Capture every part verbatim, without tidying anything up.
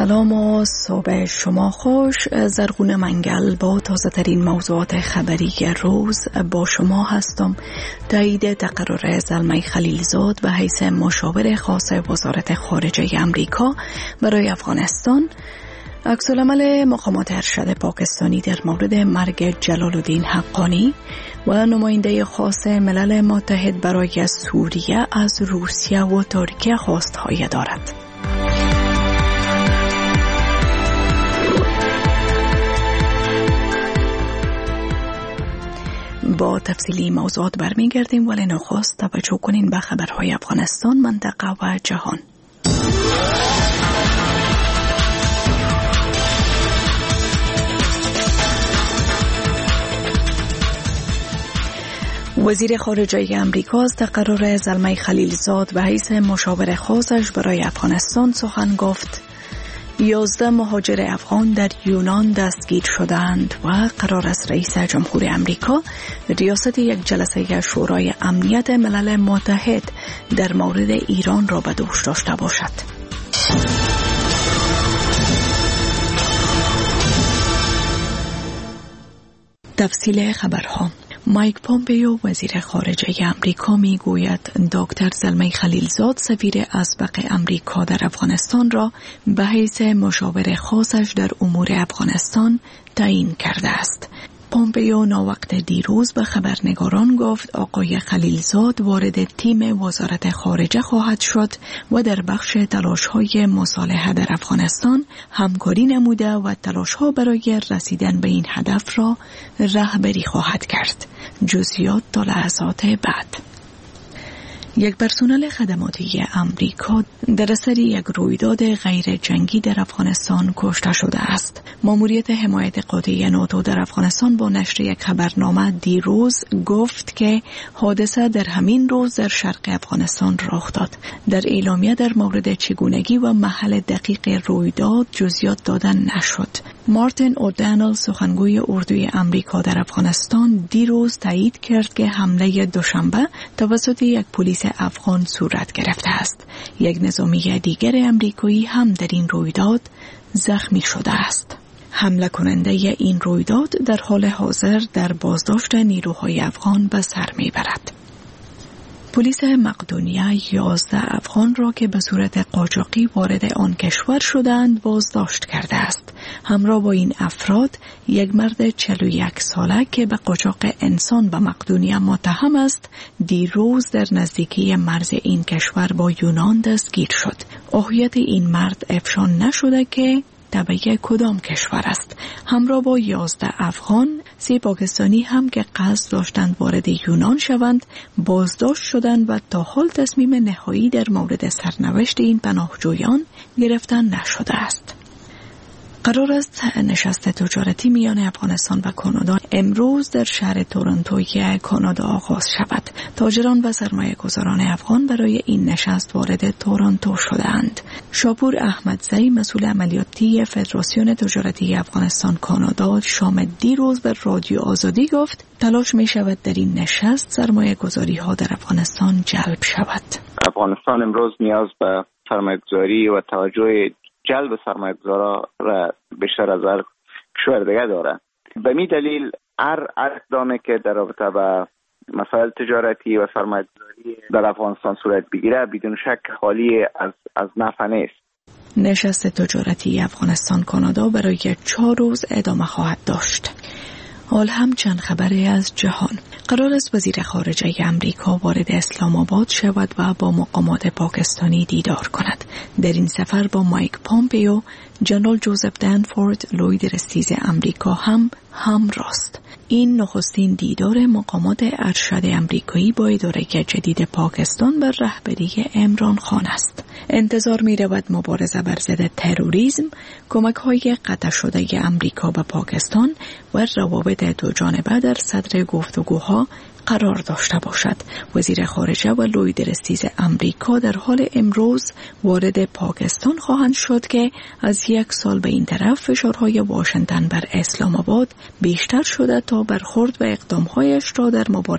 سلام و صبح شما خوش. زرغون منگل با تازه ترین موضوعات خبری روز با شما هستم. تایید تقرر زلمه خلیلزاد به حیث مشاور خاص وزارت خارجه امریکا برای افغانستان، عکس‌العمل مقامات ارشد پاکستانی در مورد مرگ جلال الدین حقانی و نماینده خاص ملل متحد برای سوریه از روسیه و ترکیه خواست‌های دارد. با تفصیلی موضوعات برمیگردیم، ولی نخست توجه کنین به خبرهای افغانستان، منطقه و جهان. وزیر خارجه امریکا از تقرر زلمه خلیلزاد به حیث مشاور خاصش برای افغانستان سخن گفت. یازده مهاجر افغان در یونان دستگیر شدند و قرار است رئیس جمهور امریکا ریاست یک جلسه شورای امنیت ملل متحد در مورد ایران را به دوش داشته باشد. تفصیل خبرها. مایک پومپیو وزیر خارجه امریکا می گوید دکتر زلمه خلیلزاد سفیر اسبق امریکا در افغانستان را به حیث مشاور خاصش در امور افغانستان تعیین کرده است. پومپیو ناوقت دیروز به خبرنگاران گفت آقای خلیلزاد وارد تیم وزارت خارجه خواهد شد و در بخش تلاش‌های مصالحه در افغانستان همکاری نموده و تلاش‌ها برای رسیدن به این هدف را رهبری خواهد کرد. جزئیات تا لحظات بعد. یک پرسنل خدماتی امریکا در اثر یک رویداد غیر جنگی در افغانستان کشته شده است. ماموریت حمایت قاطع ناتو در افغانستان با نشر یک خبرنامه دیروز گفت که حادثه در همین روز در شرق افغانستان رخ داد. در اعلامیه در مورد چگونگی و محل دقیق رویداد جزئیات دادن نشد. مارتین اودانل سخنگوی اردوی امریکا در افغانستان دیروز تایید کرد که حمله دوشنبه توسط یک پلیس افغان صورت گرفته است. یک نظامی دیگر امریکایی هم در این رویداد زخمی شده است. حمله کننده این رویداد در حال حاضر در بازداشت نیروهای افغان به سر میبرد. پلیس مقدونیه یازده افغان را که به صورت قاچاقی وارد آن کشور شدند بازداشت کرده است. همراه با این افراد یک مرد چهل و یک ساله که به قاچاق انسان به مقدونیه متهم است دیروز در نزدیکی مرز این کشور با یونان دستگیر شد. هویت این مرد افشا نشده که تبع کدام کشور است. همراه با یازده افغان، سه پاکستانی هم که قصد داشتند وارد یونان شوند بازداشت شدند و تا حال تصمیم نهایی در مورد سرنوشت این پناهجویان گرفتن نشده است. قرار است نشست تجارتی میان افغانستان و کانادا امروز در شهر تورنتوی کانادا آغاز شود. تاجران و سرمایه گذاران افغان برای این نشست وارد تورنتو شدند. شاپور احمدزی مسئول عملیاتی فدراسیون تجارتی افغانستان کانادا شام دیروز به رادیو آزادی گفت تلاش می شود در این نشست سرمایه گذاری ها در افغانستان جلب شود. افغانستان امروز نیاز به سرمایه گذاری و توجه جلب سرمایه‌گذارا را بیشتر از هر کشور دیگه داره. به می دلیل هر اقدامی که در رابطه با مسائل تجارتی و سرمایه‌گذاری در افغانستان صورت بگیره بدون شک خالی از از نفع نیست. نشست تجارتی افغانستان کانادا برای چهار روز ادامه خواهد داشت. حال هم چند خبری از جهان. قرار است وزیر خارجه امریکا وارد اسلام آباد شود و با مقامات پاکستانی دیدار کند. در این سفر با مایک پومپیو، جنرال جوزف دنفورد لوی درستیز امریکا هم همراست. این نخستین دیدار مقامات ارشد امریکایی با اداره جدید پاکستان بر رهبری عمران خان است. انتظار می رود مبارزه بر ضد تروریسم، کمک های قطع شده امریکا به پاکستان و روابط دو جانبه در صدر گفتگوها قرار داشته باشد. وزیر خارجه و لوی درستیز امریکا در حال امروز وارد پاکستان خواهند شد که از یک سال به این طرف فشارهای واشنگتن بر اسلام آباد بیشتر شده تا برخورد و اقدامهایش را در مبارزه. مبارزه بر ضد تروریسم عوض کند.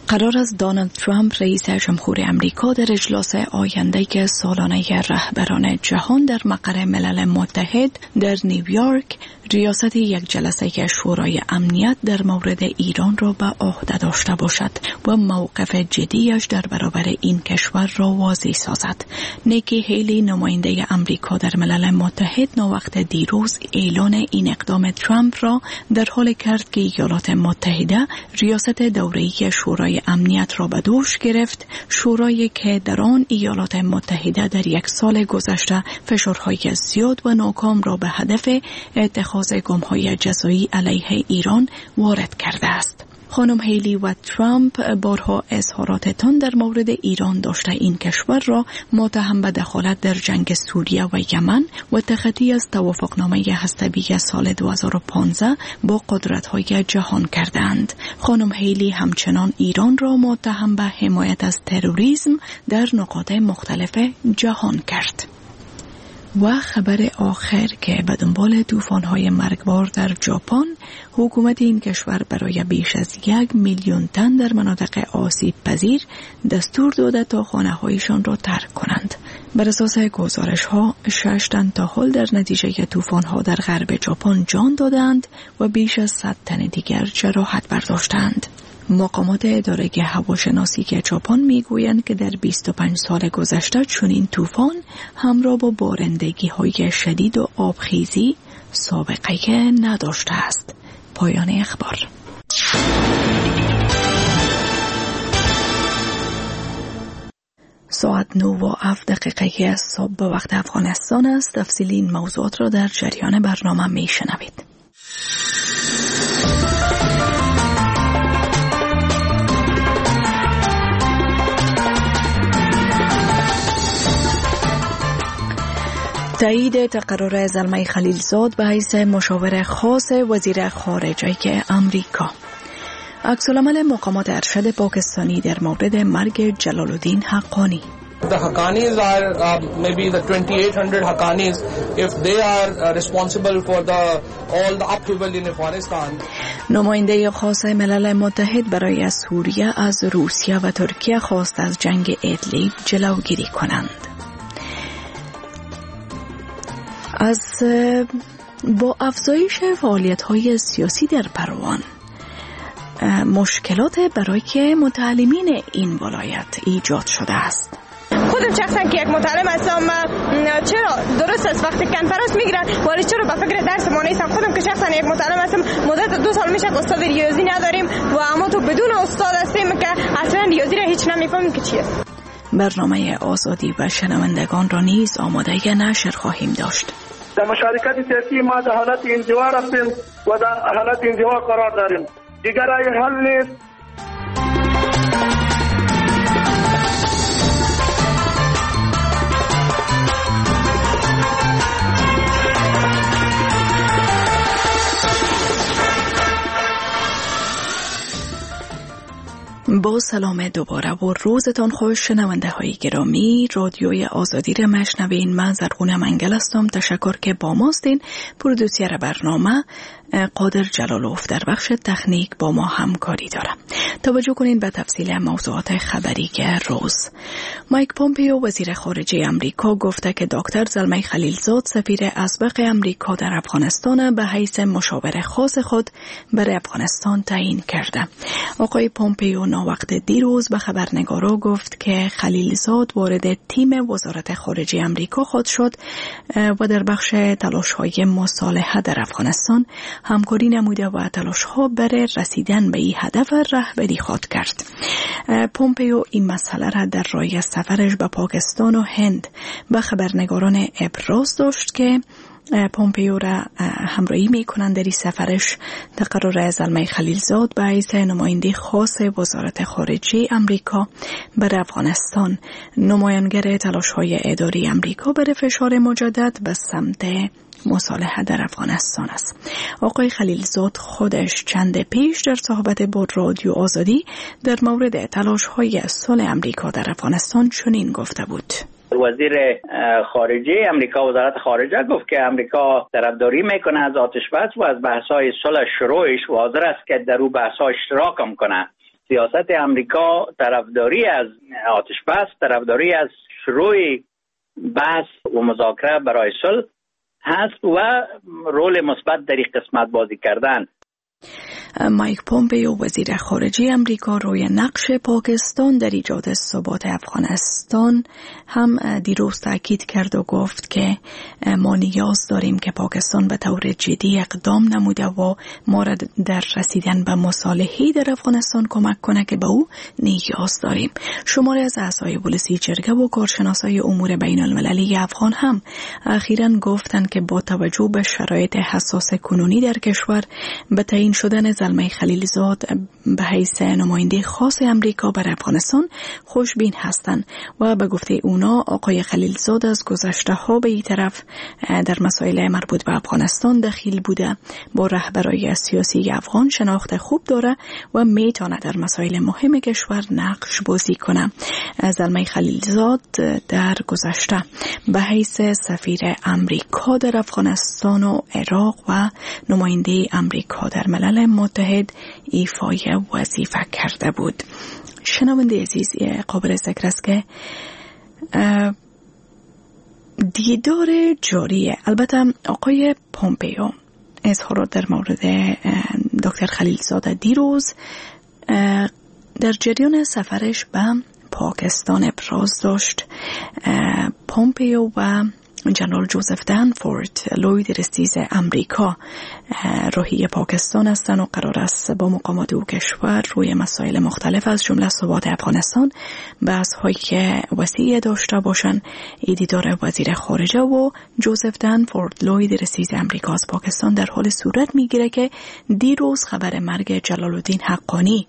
قرار است دونالد ترامپ رئیس جمهور امریکا در اجلاس آینده سالانه رهبران جهان در مقر ملل متحد در نیویورک ریاست یک جلسه شورای امنیت در مورد ایران را به عهده داشته باشد و موقف جدیش در برابر این کشور را واضح سازد. نیکی هیلی نماینده امریکا در ملل متحد ناوقت دیروز اعلان این اقدام ترامپ را در حال کرد که ایالات متحده ریاست دوره‌ای شورای امنیت را به دوش گرفت، شورایی که در آن ایالات متحده در یک سال گذشته فشارهای زیاد و ناکام را به هدف اتخاذ گام‌های جزایی علیه ایران وارد کرده است. خانم هیلی و ترامپ بارها اظهارات تند در مورد ایران داشته این کشور را متهم به دخالت در جنگ سوریه و یمن و تخطی از توافقنامه هسته‌ای سال دو هزار و پانزده با قدرت‌های جهان کردند. خانم هیلی همچنان ایران را متهم به حمایت از تروریسم در نقاط مختلف جهان کرد. و خبر آخر که به دنبال طوفان‌های مرگبار در ژاپن، حکومت این کشور برای بیش از یک میلیون تن در مناطق آسیب پذیر دستور داده تا خانه‌هایشان را ترک کنند. بر اساس گزارش‌ها، شش تن تا حال در نتیجه طوفان‌ها در غرب ژاپن جان دادند و بیش از صد تن دیگر جراحت برداشتند. مقامات اداره هواشناسی که ژاپن میگویند که در بیست و پنج سال گذشته چنین طوفان همراه با بارندگی‌های شدید و آبخیزی سابقه نداشته است. پایان اخبار. ساعت نه و هفت دقیقه از صبح به وقت افغانستان است. تفصیل این موضوعات را در جریان برنامه میشنوید. تایید تقرر زلمه خلیلزاد به حیث مشاور خاص وزیر خارجه امریکا. عکس‌العمل مقامات ارشد پاکستانی در مورد مرگ جلال الدین حقانی. The Haqqanis are uh, maybe the twenty-eight hundred Haqqanis if they are uh, responsible for the all the upheaval in Afghanistan. نماینده خاص ملل متحد برای سوریه از روسیه و ترکیه خواست از جنگ ادلیب جلوگیری کنند. از با افزایش فعالیت‌های سیاسی در پروان مشکلات برای متعلمین این ولایت ایجاد شده است. خودم شخصا که یک متعلم هستم، چرا درست است وقتی کنفرانس میگیرن ولی چرا به فکر درس ما نیستم؟ خودم که شخصا یک متعلم هستم، مدت دو سال میشه استاد ریاضی نداریم و اما تو بدون استاد هستیم که اصلا ریاضی را هیچ نمیفهمیم که چی است. برنامه آزادی و شنوندگان را نیز آماده نشر خواهیم داشت. در مشارکت سیاسی ما در حالت انزوا هستیم و در حالت انزوا قرار داریم. دیگر راه حل نیست. با سلام دوباره و روزتان خوش شنونده های گرامی. رادیوی آزادی را مشنوین. من زرغونه منگل هستم. تشکر که با ماستین. پرودوسر برنامه قادر جلالوف در بخش تکنیک با ما همکاری داره. توجه کنین به تفصیل موضوعات خبری که روز. مایک پومپیو وزیر خارجه امریکا گفته که دکتر زلمه خلیلزاد سفیر اسبق امریکا در افغانستان به حیث مشاور خاص خود برای افغانستان تعیین کرده. آقای پومپیو ناوقت دیروز به خبرنگارا گفت که خلیلزاد وارد تیم وزارت خارجه امریکا خود شد و در بخش تلاش‌های مصالحه در افغانستان همکاری نموده و تلاش‌ها برای رسیدن به این هدف رهبری خود کرد. پومپیو این مسئله را در راه سفرش به پاکستان و هند به خبرنگاران ابراز داشت که پومپیو را همراهی می‌کنند در این سفرش تقرر زلمه خلیلزاد به حیث نماینده خاص وزارت خارجه امریکا برای افغانستان نمایانگر تلاش‌های اداری امریکا برای فشار مجدد به سمت مصالحه در افغانستان است. آقای خلیلزاد خودش چند پیش در صحبت با رادیو آزادی در مورد تلاش‌های صلح امریکا در افغانستان چنین گفته بود. وزیر خارجه امریکا وزارت خارجه گفت که امریکا طرفداری میکنه از آتش بس و از بحث‌های صلح شروعش و حاضر است که در اون بحث‌ها اشتراک هم کنه. سیاست امریکا طرفداری از آتش بس، طرفداری از شروع بحث و مذاکره برای صلح هست و رول مثبت در این قسمت بازی کردن. مایک پومپئو وزیر خارجه امریکا روی نقش پاکستان در ایجاد ثبات افغانستان هم دیروز تاکید کرد و گفت که ما نیاز داریم که پاکستان به طور جدی اقدام نموده و ما را در رسیدن به مصالحه در افغانستان کمک کنه که به او نیاز داریم. شماری از اعضای پلیسی جرگه و کارشناسای امور بین المللی افغان هم اخیراً گفتند که با توجه به شرایط حساس کنونی در کشور به تعیین شدن زلمه خلیلزاد به حیث نماینده خاص امریکا بر افغانستان خوشبین هستند و به گفته اونا آقای خلیلزاد از گذشته ها به این طرف در مسائل مربوط به افغانستان دخیل بوده، با رهبرای سیاسی افغان شناخت خوب داره و میتونه در مسائل مهم کشور نقش بازی کنه. زلمه خلیلزاد در گذشته به حیث سفیر امریکا در افغانستان و عراق و نماینده امریکا در ملل متحد ایفای وظیفه کرده بود. شنونده عزیز، قابل ذکر است که دیدار جاریه. البته آقای پومپئو اظهارات در مورد دکتر خلیلزاد دیروز در جریان سفرش به پاکستان ابراز داشت. پومپئو و جنرال جوزف دنفورد لوید رستیز امریکا روحی پاکستان هستند و قرار است با مقامات او کشور روی مسائل مختلف از جمله ثبات افغانستان بحث هایی که وسیع داشته باشند. دیدار وزیر خارجه و جوزف دنفورد لوید رستیز امریکا از پاکستان در حال صورت میگیره که دیروز خبر مرگ جلال الدین حقانی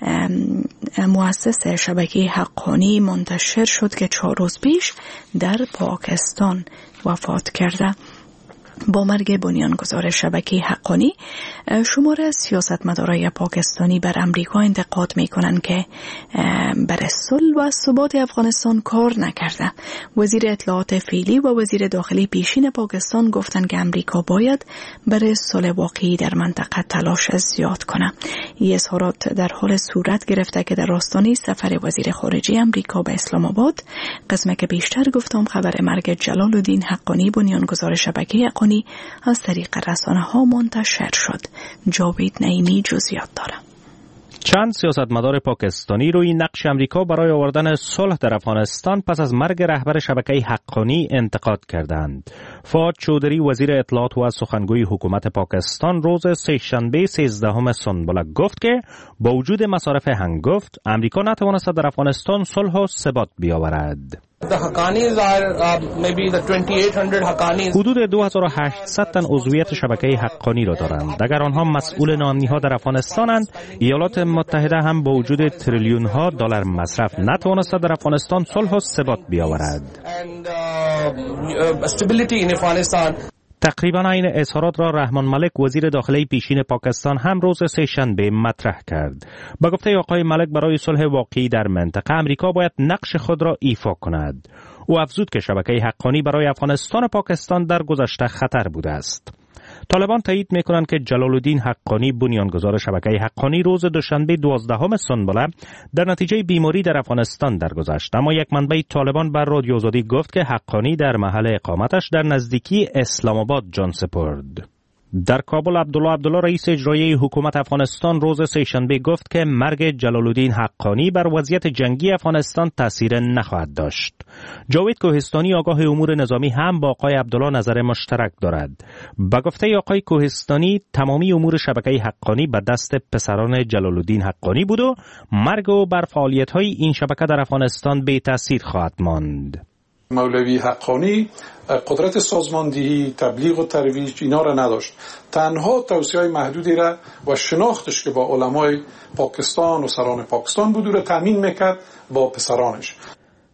مؤسس شبکه حقانی منتشر شد که چهار روز پیش در پاکستان وفات کرده. با مرگ بنیانگذار شبکه حقانی، شماره از سیاستمدارای پاکستانی بر امریکا انتقاد میکنن که برای صلح و ثبات افغانستان کار نکرده. وزیر اطلاعات فعلی و وزیر داخلی پیشین پاکستان گفتن که امریکا باید برای صلح واقعی در منطقه تلاش زیاد کنه. این اظهارات در حال صورت گرفته که در آستانه سفر وزیر خارجه امریکا به اسلام آباد، قسمت که بیشتر گفتم خبر مرگ جلال الدین حقانی بنیانگذار شبکه حقانی از طریق رسانه ها منتشر شد. جاوید نعیمی جزئیات داره. چند سیاستمدار پاکستانی روی نقش امریکا برای آوردن صلح در افغانستان پس از مرگ رهبر شبکه حقانی انتقاد کردند. فواد چودری وزیر اطلاعات و سخنگوی حکومت پاکستان روز سه‌شنبه سیزدهم سنبله گفت که با وجود مصارف هنگفت امریکا نتوانست در افغانستان صلح و ثبات بیاورد. The Haqqanis are uh, maybe the twenty-eight hundred Haqqanis. حدود دو هزار و هشتصد تن عضویت شبکه حقانی را دارند. اگر آنها مسئول نامنی‌ها در افغانستانند، ایالات متحده هم با وجود تریلیون ها دلار مصرف نتوانست در افغانستان صلح و ثبات بیاورد. And uh, stability in Afghanistan. تقریبا این اظهارات را رحمان ملک وزیر داخلی پیشین پاکستان هم روز سه‌شنبه مطرح کرد. با گفته آقای ملک برای صلح واقعی در منطقه امریکا باید نقش خود را ایفا کند. او افزود که شبکه حقانی برای افغانستان و پاکستان در گذشته خطر بوده است. طالبان تایید می‌کنند که جلال الدین حقانی بنیانگذار شبکه حقانی روز دوشنبه دوازدهم سنبله در نتیجه بیماری در افغانستان درگذشت، اما یک منبع طالبان بر رادیو آزادی گفت که حقانی در محل اقامتش در نزدیکی اسلام آباد جان سپرد. در کابل عبدالله عبدالله رئیس اجرایی حکومت افغانستان روز سه‌شنبه گفت که مرگ جلال الدین حقانی بر وضعیت جنگی افغانستان تاثیر نخواهد داشت. جاوید کوهستانی آگاه امور نظامی هم با آقای عبدالله نظر مشترک دارد. با گفته آقای کوهستانی تمامی امور شبکه حقانی به دست پسران جلال الدین حقانی بود و مرگ او بر فعالیت‌های این شبکه در افغانستان بی تاثیر خواهد ماند. مولوی حقانی قدرت سازماندهی، تبلیغ و ترویج اینا را نداشت. تنها توصیه‌های محدودی را و شناختش که با علمای پاکستان و سران پاکستان بود را تامین میکرد با پسرانش.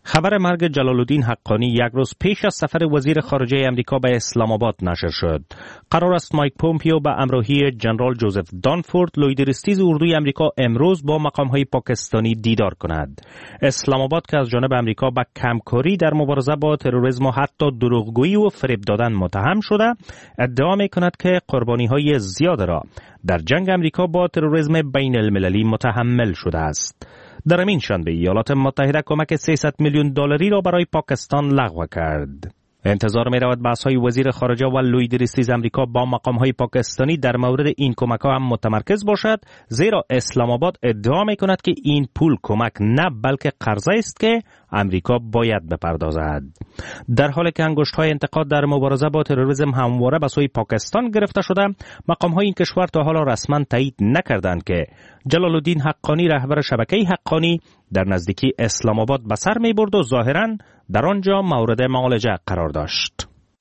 خبر مرگ جلال الدین حقانی یک روز پیش از سفر وزیر خارجه امریکا به اسلام آباد نشر شد. قرار است مایک پومپیو به همراهی جنرال جوزف دانفورد، لویدرستیز اردوی امریکا، امروز با مقام‌های پاکستانی دیدار کند. اسلام آباد که از جانب امریکا به کمکاری در مبارزه با تروریسم و حتی دروغگویی و فریب دادن متهم شده، ادعا می‌کند که قربانی‌های زیاد را در جنگ امریکا با تروریسم بین المللی متحمل شده است. در همین شنبه ایالات متحده کمک سیصد میلیون دلاری را برای پاکستان لغو کرد. انتظار می رود بحث‌های وزیر خارجه و لویدرستیز امریکا با مقام‌های پاکستانی در مورد این کمک‌ها هم متمرکز باشد، زیرا اسلام آباد ادعا می کند که این پول کمک نه بلکه قرضه است که امریکا باید بپردازد. در حالی که انگشت‌های انتقاد در مبارزه با تروریسم همواره به سوی پاکستان گرفته شده، مقام‌های این کشور تا حالا رسما تایید نکردند که جلال الدین حقانی، رهبر شبکه حقانی، در نزدیکی اسلام آباد به سر می‌برد و ظاهراً در آنجا مورد معالجه قرار داشت.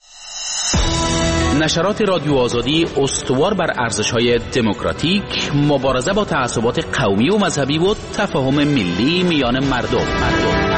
نشرات رادیو آزادی استوار بر ارزش‌های دموکراتیک، مبارزه با تعصبات قومی و مذهبی و تفاهم ملی میان مردم. مردم.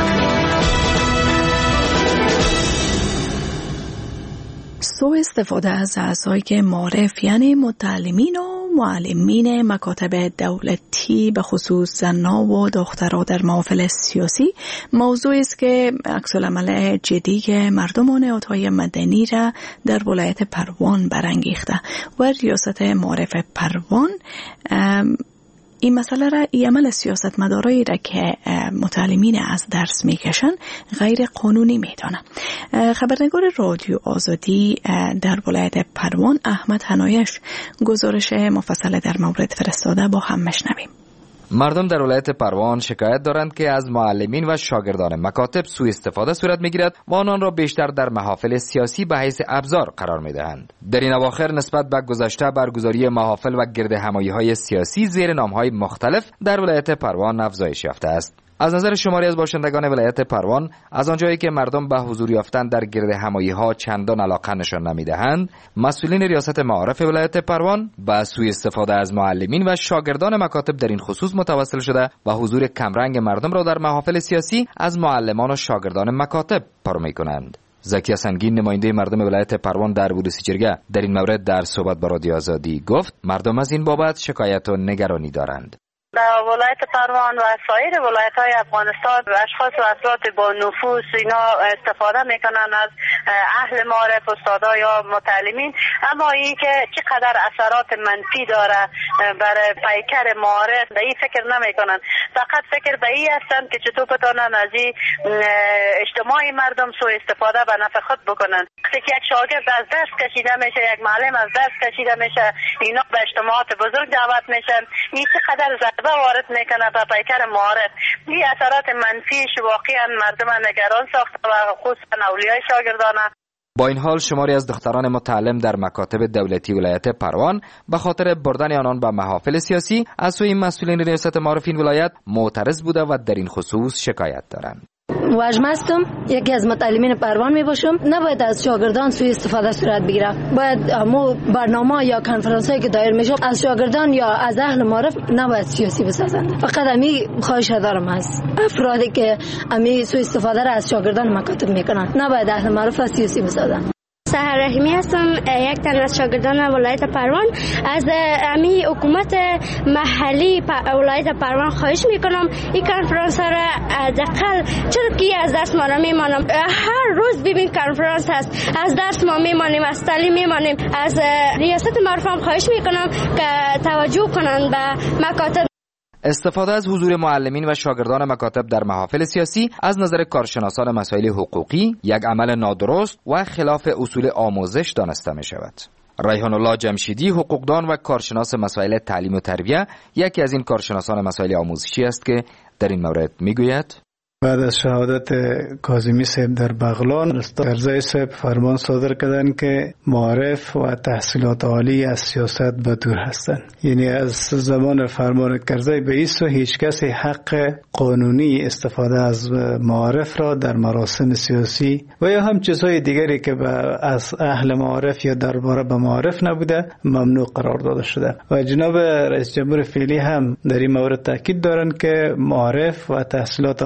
سوء استفاده از اعضای معارف یعنی متعلمین و معلمین مکاتب دولتی به خصوص زنان و دخترها در محافل سیاسی موضوعی است که عکس‌العمل جدی مردم و نهادهای مدنی را در ولایت پروان برانگیخته و ریاست معارف پروان این مسئله را، این عمل سیاستمدارایی را که متعلمین از درس میکشن غیر قانونی میدانه. خبرنگار رادیو آزادی در ولایت پروان احمد حنایش گزارش مفصل در مورد فرستاده، با هم مشنویم. مردم در ولایت پروان شکایت دارند که از معلمین و شاگردان مکاتب سوء استفاده صورت میگیرد و آنان را بیشتر در محافل سیاسی به حیث ابزار قرار میدهند. در این اواخر نسبت به گذشته برگزاری محافل و گردهمایی‌های سیاسی زیر نام‌های مختلف در ولایت پروان افزایش یافته است. از نظر شماری از باشندگان ولایت پروان، از آنجایی که مردم به حضور یافتن در گردهمایی‌ها چندان علاقه نشان نمی‌دهند، مسئولین ریاست معارف ولایت پروان به سوء استفاده از معلمین و شاگردان مکاتب در این خصوص متوسل شده و حضور کمرنگ مردم را در محافل سیاسی از معلمان و شاگردان مکاتب پر می‌کنند. زکیه سنگین، نماینده مردم ولایت پروان در بولوسی جرگه، در این مورد در صحبت با رادیو آزادی گفت مردم از این بابت شکایت و نگرانی دارند. در ولایت پروان و سایر ولایت‌های افغانستان اشخاص و افراد با نفوذ اینا استفاده میکنن از اهل معارف، استادا یا متعلمین، اما این که چقدر اثرات منفی داره برای پیکر معارف به این فکر نمیکنن. فقط فکر به این هستند که چطور بتونن از این اجتماع مردم سوء استفاده به نفع خود بکنن. وقتی که یک شاگرد از درس کشیده میشه، یک معلم از درس کشیده میشه، اینا به اجتماعات بزرگ دعوت میشن، این چقدر ضربه وارد میکنه به پیکر معارف. این اثرات منفیش واقعا مردم نگران ساخته و خصوصا اولیای شاگردانه. با این حال شماری از دختران متعلم در مکاتب دولتی ولایت پروان به خاطر بردن آنان به محافل سیاسی از سوی مسئولین ریاست معارف این ولایت معترض بوده و در این خصوص شکایت دارند. واجم هستم، یکی از متعلمین پروان می باشم. نباید از شاگردان سوء استفاده صورت بگیره. باید مو برنامه یا کنفرانس هایی که دایر میشه از شاگردان یا از اهل معارف نباید سیاسی بسازند. فقط امی خواهش دارم از افرادی که امی سوء استفاده را از شاگردان مکاتب میکنن، نباید اهل معارف از سیاسی بسازند. سحر رحیمی هستم، یک تن از شاگردان ولایت پروان. از امی حکومت محلی ولایت پروان خواهش میکنم این کنفرانس را حداقل، چرا که از درس ما میمانم، هر روز ببین کنفرانس هست، از درس ما میمانیم، از تعلیم میمانیم. از ریاست معارف خواهش میکنم که توجه کنند به مکاتب. استفاده از حضور معلمین و شاگردان مکاتب در محافل سیاسی از نظر کارشناسان مسائل حقوقی یک عمل نادرست و خلاف اصول آموزش دانسته می شود. ریحان الله جمشیدی، حقوقدان و کارشناس مسائل تعلیم و تربیت، یکی از این کارشناسان مسائل آموزشی است که در این مورد می گوید: بعد از شهادت کاظمی صاحب در بغلان، استاد کرزی صاحب فرمان صادر کردند که معارف و تحصیلات عالی از سیاست به دور هستند. یعنی از زمان فرمان کرزی به ایسو هیچ کسی حق قانونی استفاده از معارف را در مراسم سیاسی و یا هم چیزهای دیگری که از اهل معارف یا درباره به معارف نبوده ممنوع قرار داده شده. و جناب رئیس جمهور فعلی هم در این مورد تاکید دارند که معارف و تحصیلات عالی افغانستان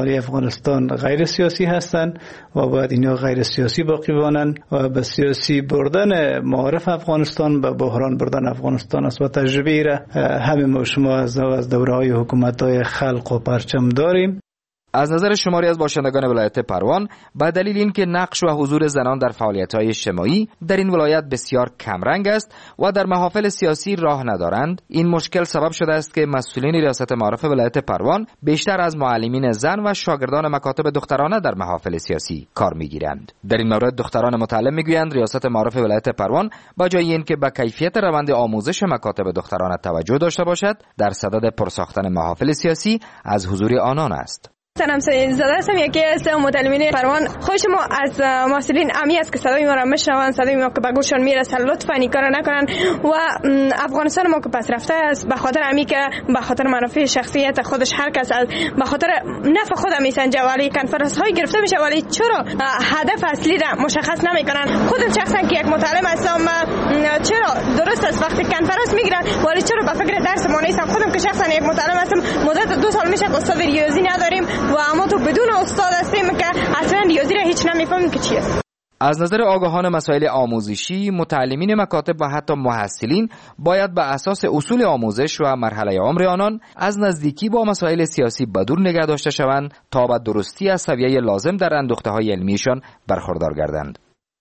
افغانستان غیر سیاسی هستند و باید اینا غیر سیاسی باقی بمانند و به سیاسی بردن معارف افغانستان به بحران بردن افغانستان است و تجربه را همه ما شما از دوره‌های حکومت‌های خلق و پرچم داریم. از نظر شماری از باشندگان ولایت پروان به دلیل اینکه نقش و حضور زنان در فعالیت‌های اجتماعی در این ولایت بسیار کمرنگ است و در محافل سیاسی راه ندارند، این مشکل سبب شده است که مسئولین ریاست معارف ولایت پروان بیشتر از معلمین زن و شاگردان مکاتب دخترانه در محافل سیاسی کار می‌گیرند. در این مورد دختران متعلم می‌گویند ریاست معارف ولایت پروان با جای اینکه به کیفیت روند آموزش مکاتب دخترانه توجه داشته باشد، در صدد پرساختن محافل سیاسی از حضور آنان است. تنم سید زاده هستم، یکی از متعلمین پروان. خوش ما از مسئولین امی است که صدای ما را میشنوند، صدای ما که به گوششان میرسه لطفا این کارو نکنن و افغانستان ما که پس رفته است به خاطر امی که به خاطر منافع شخصیت خودش هر کس به خاطر نفع خود میسنجه ولی کنفرانس های گرفته میشه ولی چرا هدف اصلی را مشخص نمیکنن. خودم شخصا که یک متعلم هستم، چرا درست است وقتی کنفرانس میگیرن ولی چرا به فکر درس ما نیستم. خودم که شخصا یک متعلم هستم، مدت دو سال میشه استاد ریاضی نداریم و اما تو بدون استاد هستیم که اصلا ریاضی را هیچ نمیفهمیم که چی است. از نظر آگاهان مسائل آموزشی، متعلمین مکاتب و حتی محصلین باید به اساس اصول آموزش و مرحله عمر آنان از نزدیکی با مسائل سیاسی بدور نگه داشته شوند تا به درستی از سویه لازم در اندوخته‌های علمیشان برخوردار گردند.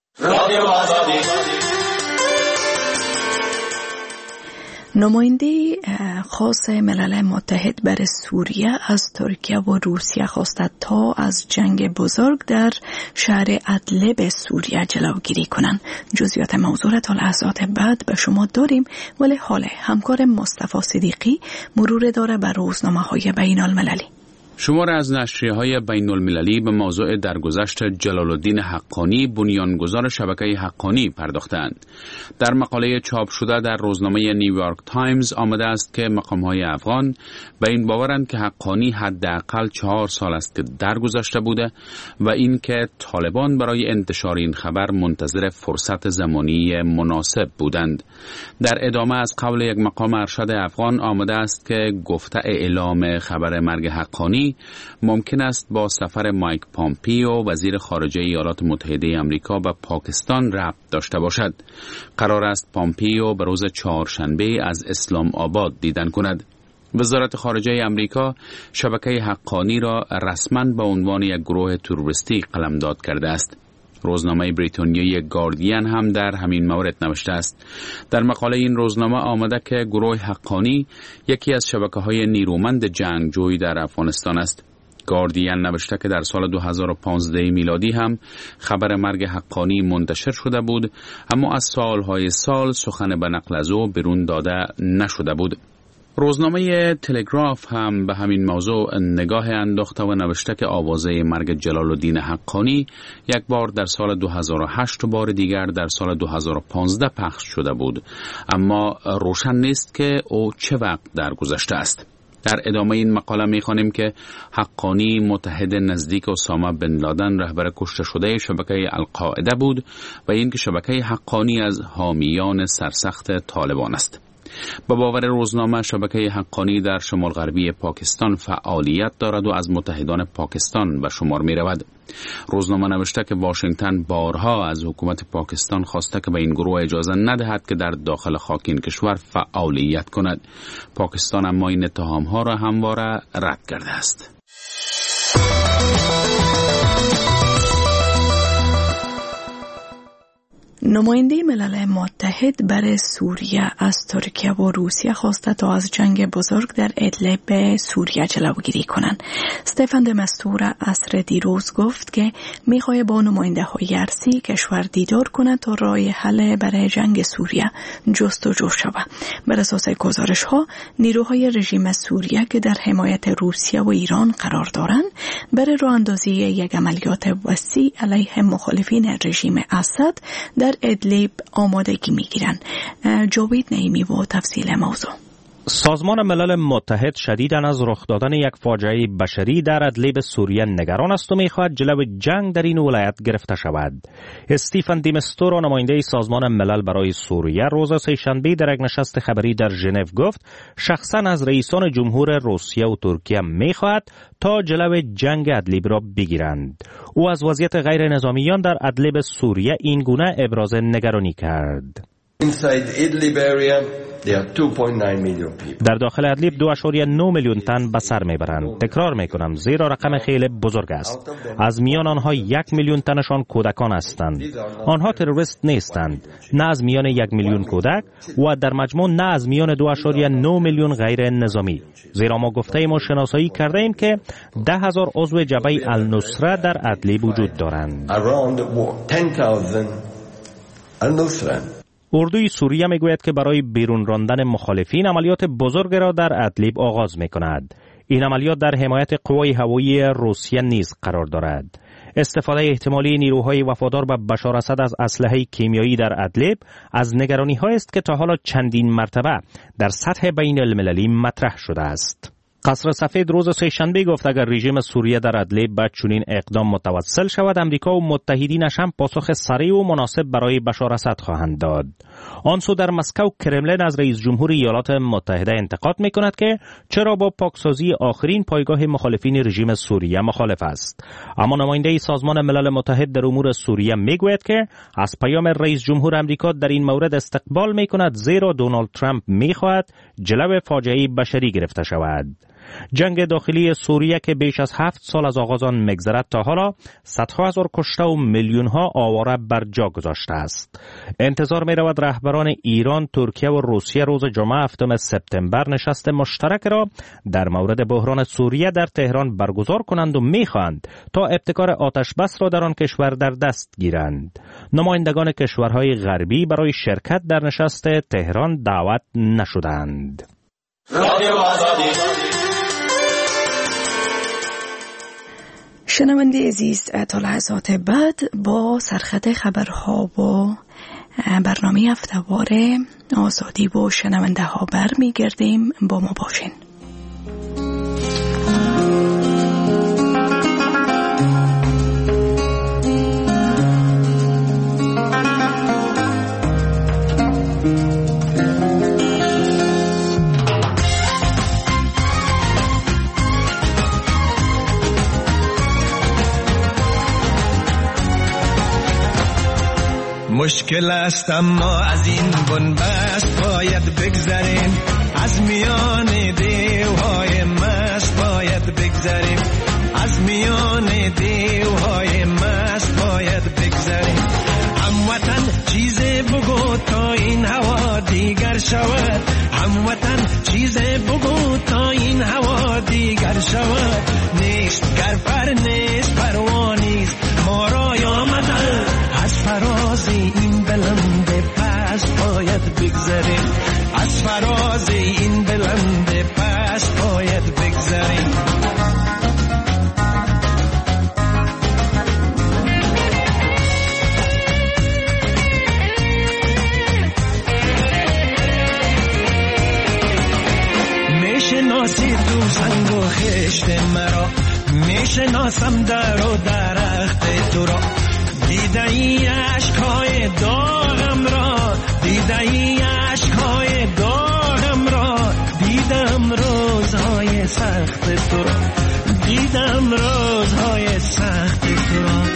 نماینده خاص ملل متحد برای سوریه از ترکیه و روسیه خواسته تا از جنگ بزرگ در شهر ادلب سوریه جلوگیری کنند. جزئیات موضوع را تا لحظات بعد به شما داریم، ولی حالا همکار مصطفی صدیقی مرور داره بر روزنامه‌های بین المللی. شمار از نشریه‌های بین المللی به موضوع درگذشت جلال الدین حقانی بنیانگذار شبکه حقانی پرداختند. در مقاله چاپ شده در روزنامه نیویورک تایمز آمده است که مقام‌های افغان به این باورند که حقانی حداقل چهار سال است که درگذشته بوده و این که طالبان برای انتشار این خبر منتظر فرصت زمانی مناسب بودند. در ادامه از قول یک مقام ارشد افغان آمده است که گفته اعلام خبر مرگ حقانی ممکن است با سفر مایک پامپیو وزیر خارجه ایالات متحده آمریکا به پاکستان ربط داشته باشد. قرار است پامپیو به روز چهارشنبه از اسلام آباد دیدن کند. وزارت خارجه آمریکا شبکه حقانی را رسما به عنوان یک گروه تروریستی قلمداد کرده است. روزنامه بریتانیایی گاردین هم در همین مورد نوشته است. در مقاله این روزنامه آمده که گروه حقانی یکی از شبکه‌های نیرومند جنگجویی در افغانستان است. گاردین نوشته که در سال دو هزار و پانزده میلادی هم خبر مرگ حقانی منتشر شده بود، اما از سالهای سال سخن به نقل از او بیرون داده نشده بود. روزنامه تلگراف هم به همین موضوع نگاه انداخته و نوشته که آوازه مرگ جلال الدین حقانی یک بار در سال دو هزار و هشت و بار دیگر در سال دو هزار و پانزده پخش شده بود، اما روشن نیست که او چه وقت درگذشته است. در ادامه این مقاله می‌خوانیم که حقانی متحد نزدیک اسامه بن لادن رهبر کشته شده شبکه القاعده بود و اینکه شبکه حقانی از حامیان سرسخت طالبان است. با باور روزنامه شبکه حقانی در شمال غربی پاکستان فعالیت دارد و از متحدان پاکستان به شمار می رود. روزنامه نوشته که واشنگتن بارها از حکومت پاکستان خواسته که به این گروه اجازه ندهد که در داخل خاک این کشور فعالیت کند. پاکستان اما این اتهام‌ها را همواره رد کرده است. نماینده ملل متحد برای سوریه از ترکیه و روسیه خواسته تا از جنگ بزرگ در ادلب سوریه جلوگیری کنند. استفان د مستور عصر دیروز گفت که میخواد با نماینده های ارسی کشور دیدار کند تا راه حل برای جنگ سوریه جستجو شود. بر اساس گزارش ها نیروهای رژیم سوریه که در حمایت روسیه و ایران قرار دارند برای راه اندازی یک عملیات وسیع علیه مخالفین رژیم اسد در ادلب آمادگی میگیرند. جاوید نعیمی و تفصیل موضوع. سازمان ملل متحد شدیداً از رخ دادن یک فاجعه بشری در ادلیب سوریه نگران است و می‌خواهد جلو جنگ در این ولایت گرفته شود. استیفن دیمستورو، نماینده سازمان ملل برای سوریه، روز سه‌شنبه در یک نشست خبری در ژنو گفت شخصاً از رئیسان جمهور روسیه و ترکیه می‌خواهد تا جلو جنگ ادلیب را بگیرند. او از وضعیت غیر نظامیان در ادلیب سوریه این گونه ابراز نگرانی کرد. در داخل ادلیب دو اشاریه نه میلیون تن به سر میبرند. تکرار میکنم، زیرا رقم خیلی بزرگ است. از میان آنها یک میلیون تنشان کودکان هستند. آنها تروریست نیستند، نه از میان یک میلیون کودک و در مجموع نه از میان دو اشاریه نه میلیون غیر نظامی. زیرا ما گفته ایم و شناسایی کرده ایم که ده هزار عضو جبهه النصره در ادلیب وجود دارند. اردوی سوریه میگوید که برای بیرون راندن مخالفین عملیات بزرگ را در ادلیب آغاز میکند. این عملیات در حمایت قوای هوایی روسیه نیز قرار دارد. استفاده احتمالی نیروهای وفادار به بشار اسد از اسلحه کیمیایی در ادلیب از نگرانی‌هایی است که تا حالا چندین مرتبه در سطح بین المللی مطرح شده است. قصر سفید روز سه‌شنبه گفت اگر رژیم سوریه در ادلیب به چنین اقدام متوسل شود، امریکا و متحدینش هم پاسخ سریع و مناسب برای بشار اسد خواهند داد. آن سو در مسکو، کرملین از رئیس جمهور ایالات متحده انتقاد می‌کند که چرا با پاکسازی آخرین پایگاه مخالفین رژیم سوریه مخالف است. اما نماینده سازمان ملل متحد در امور سوریه میگوید که از پیام رئیس جمهور امریکا در این مورد استقبال می‌کند، زیرا دونالد ترامپ می‌خواهد جلو فاجعه بشری گرفته شود. جنگ داخلی سوریه که بیش از هفت سال از آغاز آن می‌گذرد تا حالا صدها هزار کشته و میلیون‌ها آواره بر جا گذاشته است. انتظار می‌رود رهبران ایران، ترکیه و روسیه روز جمعه هفتم سپتامبر نشست مشترک را در مورد بحران سوریه در تهران برگزار کنند و می‌خواهند تا ابتکار آتش بس را در آن کشور در دست گیرند. نمایندگان کشورهای غربی برای شرکت در نشست تهران دعوت نشدند. شنونده عزیز، تا لحظات بعد با سرخط خبرها و برنامه هفته‌وار آزادی و شنونده ها برمیگردیم. با ما باشین. مشکل است اما از این بنبست باید بگذریم، از میان دیوهای مست باید بگذریم، از میان دیوهای مست باید بگذریم. هموطن چیز بگو تا این هوا دیگر شود، هموطن چیز بگو تا این هوا دیگر شود. نیست گر پر نیست پروانیست ما را آمدن، از فراز این بلند پس باید بگذریم، از فراز این بلند پس باید بگذریم. میشناسی تو سنگ و خشت مرا، میشناسم در و درخت تو را، دیده ای عشقای داغم را، دیده ای عشقای داغم را، دیدم روزهای سخت تو را، دیدم روزهای سخت تو را.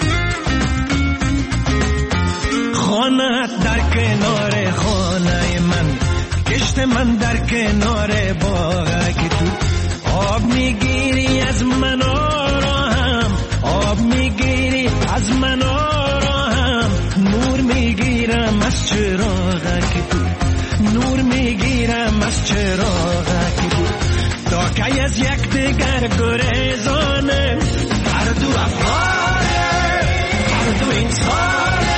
خانه‌ات در کنار خانه من، کشت من در کنار باغ که تو آب میگیری از من آرام، آب میگیری از من آرام، نور میگیرم از چراغ که تو، نور میگیرم از چراغ که تو. تا که از یک دیگر گریزانه، هر دو افغانه، هر دو انسانه.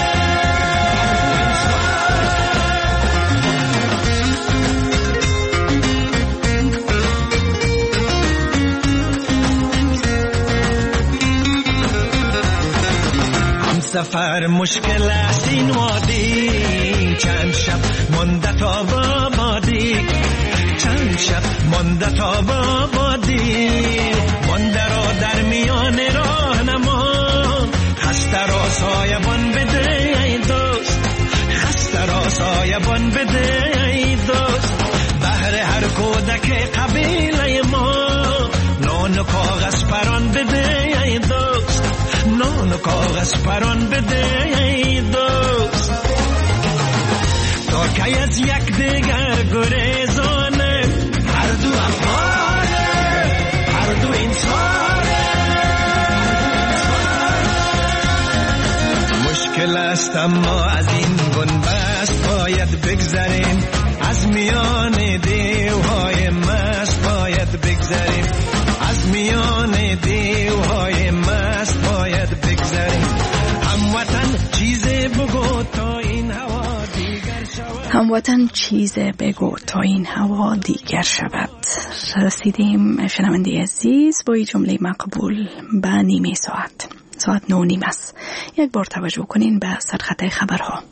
سفر مشکل است این وادی، چند شب مانده تا آبادی، چند امشب مانده تا به آبادی، مانده را در میان راهنما، خسته را سایبان بده ای دوست، خسته را سایبان بده ای دوست. بهر هر کودک قبیله ما نان و کاغذ پران بده ای دوست، نان و کاغذ پران بده ای دوست. تا که از یک دیگر گریزانه، هر دو افغانه، هر دو انسانه. مشکل است اما از این بنبست باید بگذریم، از میان دیوهای مست باید بگذریم، از میان دیوهای مست باید بگذریم. هموطن چیز بگو تا این هوا دیگر شود، هموطن چیز بگو تا این هوا دیگر شود. رسیدیم شنونده عزیز با این جمله مقبول به نیمه ساعت، ساعت نو نیم است. یک بار توجه کنین به سرخط خبرها.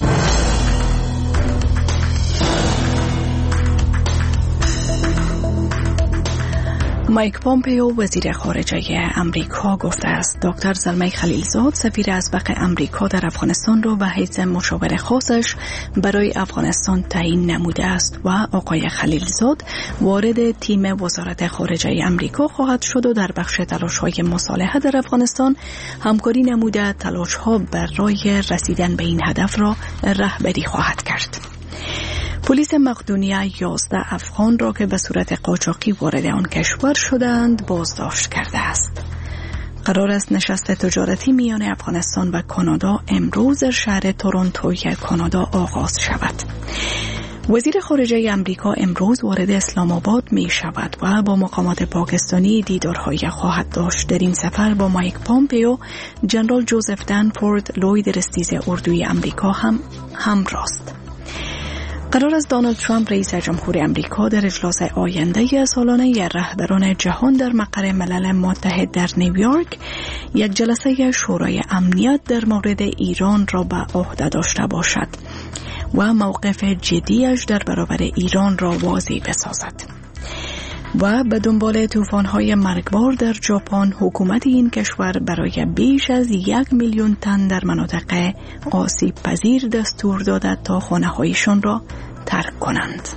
مایک پومپیو وزیر خارجه امریکا گفته است دکتر زلمه خلیلزاد سفیر اسبق امریکا در افغانستان را به حیث مشاور خاصش برای افغانستان تعیین نموده است و آقای خلیلزاد وارد تیم وزارت خارجه امریکا خواهد شد و در بخش تلاش‌های مصالحه در افغانستان همکاری نموده تلاش‌ها برای رسیدن به این هدف را رهبری خواهد کرد. پلیس مقدونیه یازده افغان را که به صورت قاچاقی وارد آن کشور شدند بازداشت کرده است. قرار است نشست تجارتی میان افغانستان و کانادا امروز در شهر تورنتوی کانادا آغاز شود. وزیر خارجه امریکا امروز وارد اسلام آباد می شود و با مقامات پاکستانی دیدارهای خواهد داشت. در این سفر با مایک پومپیو جنرال جوزف دنفورد لوید رستیز اردوی امریکا هم همراه است. قرار است دونالد ترامپ رئیس جمهور امریکا در اجلاس آینده سالانه رهبران جهان در مقر ملل متحد در نیویورک یک جلسه شورای امنیت در مورد ایران را به عهده داشته باشد و موقف جدیش در برابر ایران را واضح بسازد. و به دنبال طوفان‌های مرگبار در ژاپن حکومت این کشور برای بیش از یک میلیون تن در مناطق آسیب پذیر دستور داده تا خانه‌هایشان را ترک کنند.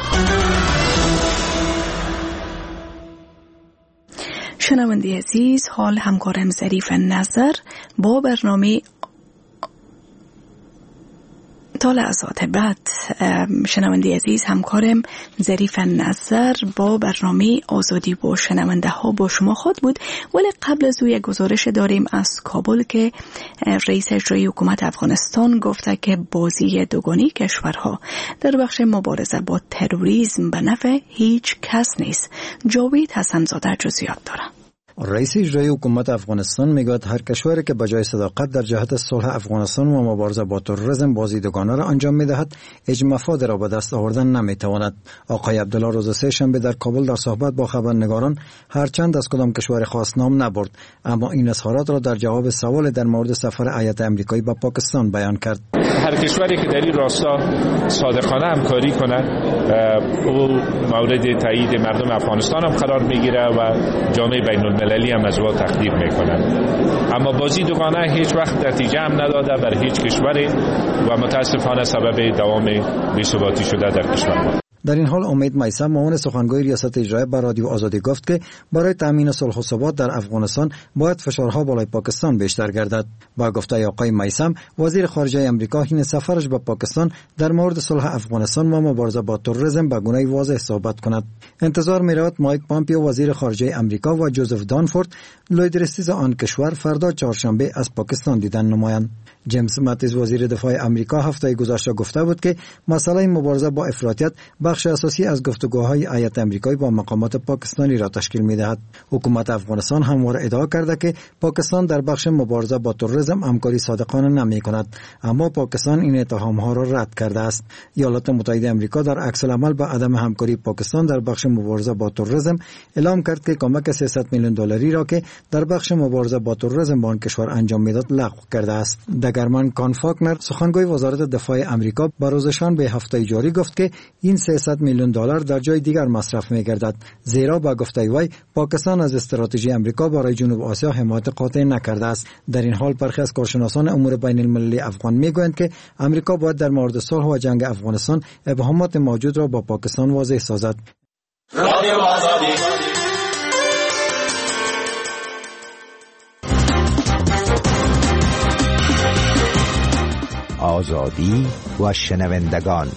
شنونده عزیز، حال همکارم ظریف نظر با برنامه تا لحظات بعد شنونده عزیز همکارم ظریف نظر با برنامه آزادی با شنونده ها با شما خود بود. ولی قبل از او یک گزارش داریم از کابل که رئیس اجرایی حکومت افغانستان گفته که بازی دوگانی کشورها در بخش مبارزه با تروریسم به نفع هیچ کس نیست. جاوید حسنزاده جزئیات داره. رئیس اجرایی حکومت افغانستان میگوید هر کشوری که بجای صداقت در جهت صلح افغانستان و مبارزه با تروریسم بازی دوگانه را انجام میدهد هیچ مفاد را به دست آوردن نمیتواند. آقای عبدالله روز سه شنبه در کابل در صحبت با خبرنگاران هرچند از کدام کشور خاص نام نبرد، اما این اظهارات را در جواب سوال در مورد سفر هیئت آمریکایی به پاکستان بیان کرد. هر کشوری که در این راستا صادقانه همکاری کند او مورد تایید مردم افغانستان هم قرار میگیره و جامعه بین المللی هم از او تقدیر میکنند. اما بازی دوگانه هیچ وقت نتیجه هم نداده بر هیچ کشوری و متاسفانه سبب دوام بی‌ثباتی شده در کشور. در این حال امید میثم معاون سخنگوی ریاست اجرایی بر رادیو آزادی گفت که برای تامین صلح و ثبات در افغانستان باید فشارها بالای پاکستان بیشتر گردد. با گفته آقای میثم وزیر خارجه آمریکا این سفرش به پاکستان در مورد صلح افغانستان و مبارزه با تروریسم به گونه واضح صحبت کند. انتظار می‌رود مایک پومپیو وزیر خارجه آمریکا و جوزف دانفورد لوید رستیز آن کشور فردا چهارشنبه از پاکستان دیدن نمایند. جیمز ماتیس وزیر دفاع آمریکا هفته گذشته گفته بود که مسئله مبارزه با افراطیت بخش اساسی از گفتگوهای هیئت آمریکایی با مقامات پاکستانی را تشکیل می‌دهد. حکومت افغانستان همواره ادعا کرده که پاکستان در بخش مبارزه با تروریسم همکاری صادقانه نمی‌کند، اما پاکستان این اتهام‌ها را رد کرده است. ایالات متحده آمریکا در عکس العمل به عدم همکاری پاکستان در بخش مبارزه با تروریسم اعلام کرد که کمک سیصد میلیون دلاری را که در بخش مبارزه با تروریسم به آن کشور انجام می‌داد لغو کرده است. دگرمن کان فاکنر سخنگوی وزارت دفاع آمریکا به روز شنبه هفته جاری گفت که این سیصد ششصد میلیون دلار در جای دیگر مصرف می‌گردد، زیرا با گفته وی پاکستان از استراتژی آمریکا برای جنوب آسیا حمایت قاطع نکرده است. در این حال برخی از کارشناسان امور بین المللی افغان میگویند که آمریکا باید در مورد صلح و جنگ افغانستان ابهامات موجود را با پاکستان واضح سازد. آزادی و شنوندگان.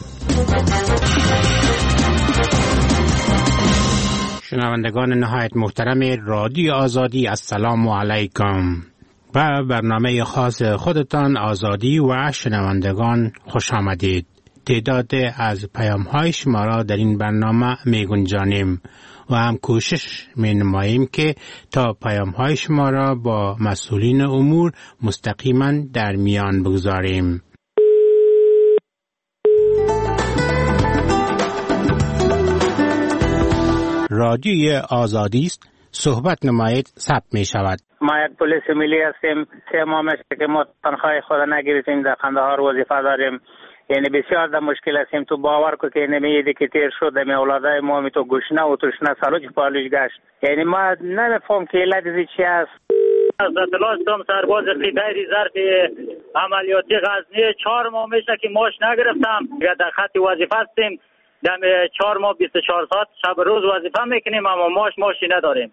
شنوندگان نهایت محترم رادیو آزادی، السلام علیکم. با برنامه خاص خودتان آزادی و شنوندگان خوش آمدید. تعداد از پیام های شما را در این برنامه می گنجانیم و هم کوشش می نماییم که تا پیام های شما را با مسئولین امور مستقیما در میان بگذاریم. رادیوی آزادی است، صحبت نمایید ثبت می شود. ما یک پلیس ملی هستیم، سه ماه میشه که ما تنخواه خود نگرفتیم، در قندهار وظیفه داریم. یعنی بسیار در مشکل هستیم. تو باور کو که نمیدی که تیر شد می اولادای ما می تو گوشنه و تشنه سالوچ پالوش گشت. یعنی ما نمیفهم که علت ازی چی است. از اطلاع استم سرباز قیدری ظرف عملیاتی غزنی چهار ماه میشه که ماش نگرفتم. در خط وظیفه هستیم، دم چهار ماه بیست و چهار ساعت شب روز وظیفه میکنیم اما ماش ماشی نداریم.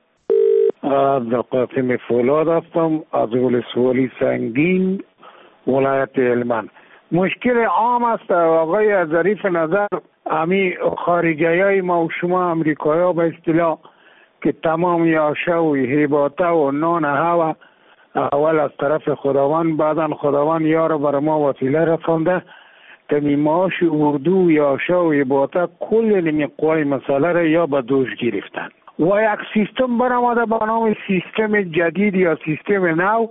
از قاسم فولاد هستم از ولسوالی سنگین ولایت هلمند. مشکل عام است آقای ظریف نظر، امی خارجی های ما و شما امریکایی ها به اصطلاح که تمام یاشه و هیباته و نان هوا اول از طرف خداوند، بعدا خداوند یار بر ما وسیله رسانده که معاش اردو یاشه و هیباته کل نمی قوای مسئله را یا به دوش گرفتن و یک سیستم برآمده به نام سیستم جدید یا سیستم نو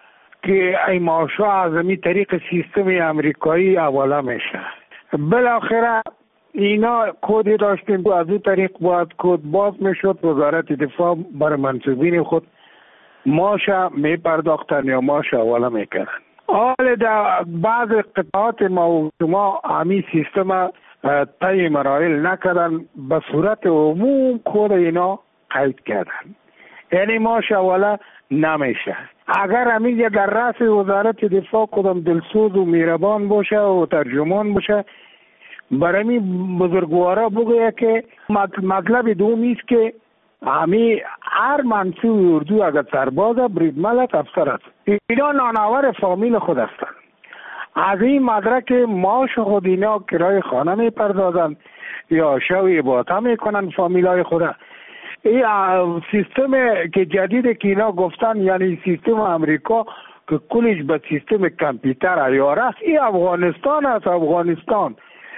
که این معاشا از این طریق سیستم امریکایی اوله میشه. بالاخره اینا کودی داشتیم از این طریق باید کود باز میشد، وزارت دفاع بر منصوبین خود ماشا میپرداختن یا ماشا اوله میکردن. حال در بعض قطعات ما و شما همین سیستم طی مراحل نکردن، به صورت عموم کود اینا قید کردن، یعنی ماشا اوله نمیشه. اگر همین در رأس وزارت دفاع کدام دلسوز و میربان باشه و ترجمان باشه برای بزرگوارا بگویه که مطلب دومی است که همین هر منصوب اردو اگر سرباز بریدملک افسر است، اینا نانآور فامیل خود هستند. از این مدرک معاش خود اینا کرای خانه میپردازن یا شوی باتا میکنن فامیل های خود. این سیستم که جدید که اینا گفتن یعنی سیستم امریکا که کلش به سیستم کامپیوتر عیار است، این افغانستان است. افغانستان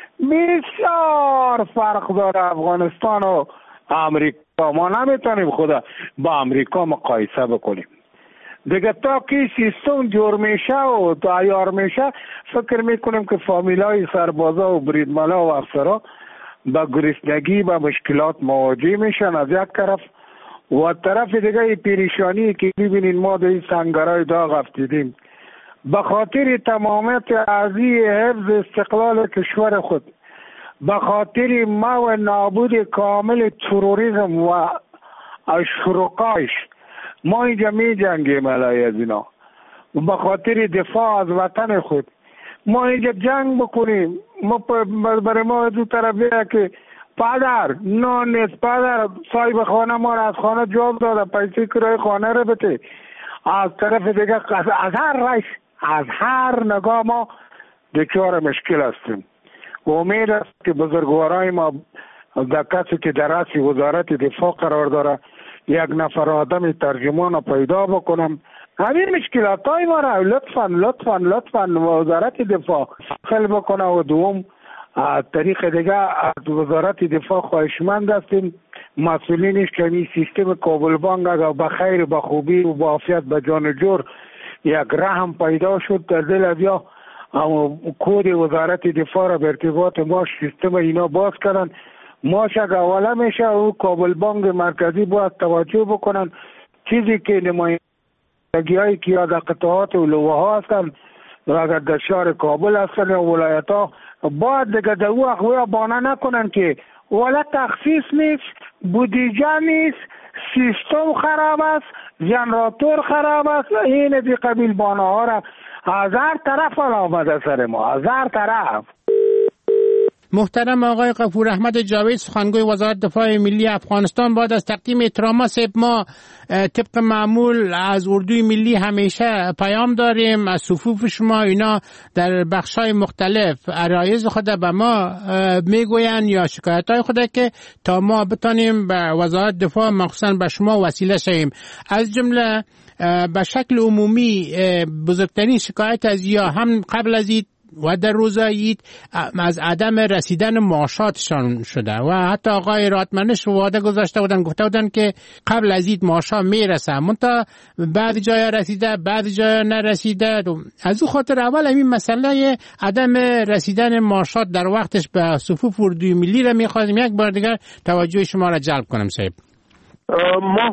بسیار فرق داره افغانستان و امریکا. ما نمیتونیم خدا با امریکا مقایسه بکنیم دیگه. تا که سیستم جور میشه و عیار میشه فکر میکنیم که فامیلای سربازا و بریدملا و افسرا با گرسنگی با مشکلات مواجه میشن از یک طرف و طرف دیگه پریشانی که ببینین ما در این سنگرهای داغ افتیدیم به خاطر تمامیت ارضی حفظ استقلال کشور خود، به خاطر ما و نابود کامل تروریسم و شرکایش ما اینجا می جنگیم علیه از اینا و به خاطر دفاع از وطن خود ما اینجا جنگ بکنیم. ما برای ما دو طرف بیره که پدر نان نیست، پدر صاحب خانه ما را از خانه جواب داده پیسی کرای خانه را بده. از طرف دیگه از هر رایش از هر نگاه ما دچار مشکل هستیم. امید است که بزرگوارای ما در کسی که در رأس وزارت دفاع قرار داره یک نفر آدم ترجمان را پیدا بکنم همین مشکلات های ما را لطفا لطفا لطفا وزارت دفاع حل بکنه. و دوم طریق دیگه از وزارت دفاع خواهشمند هستیم مسئولینش که این سیستم کابل بانک اگر به خیر به خوبی و به عافیت به جان جور یک رحم پیدا شد در دل بیا کود وزارت دفاع را به ارتباط ما سیستم اینا باز کردن ماش اگر اوله میشه و کابل بانک مرکزی باید توجه بکنن. چیزی که نمایندگی هایی که یا در قطعات و لوه ها هستن اگر در شهر کابل هستن یا ولایت ها باید دیگه در او اخوی بانه نکنن که ولی تخصیص نیست، بودجه نیست، سیستم خراب است، جنراتور خراب است. این دی قبیل بانه ها را از هر طرف آمده سر ما، از هر طرف. محترم آقای غفور احمد جاوید، سخنگوی وزارت دفاع ملی افغانستان، بعد از تقدیم احترامات سیب ما طبق معمول از اردوی ملی همیشه پیام داریم از صفوف شما. اینا در بخشای مختلف عرایض خود به ما میگوین یا شکایت های خود که تا ما بتانیم به وزارت دفاع مخصوصا به شما وسیله شویم. از جمله به شکل عمومی بزرگترین شکایت از یا هم قبل از این و در روز عید از عدم رسیدن معاشاتشان شده و حتی آقای راتمنش وعده گذاشته بودن، گفته بودن که قبل از عید معاشا میرسه، منتها بعد جای رسیده بعد جای نرسیده. از او خاطر اول همین مسئله عدم رسیدن معاشات در وقتش به صفوف اردوی ملی را میخواستیم یک بار دیگر توجه شما را جلب کنم. صاحب ما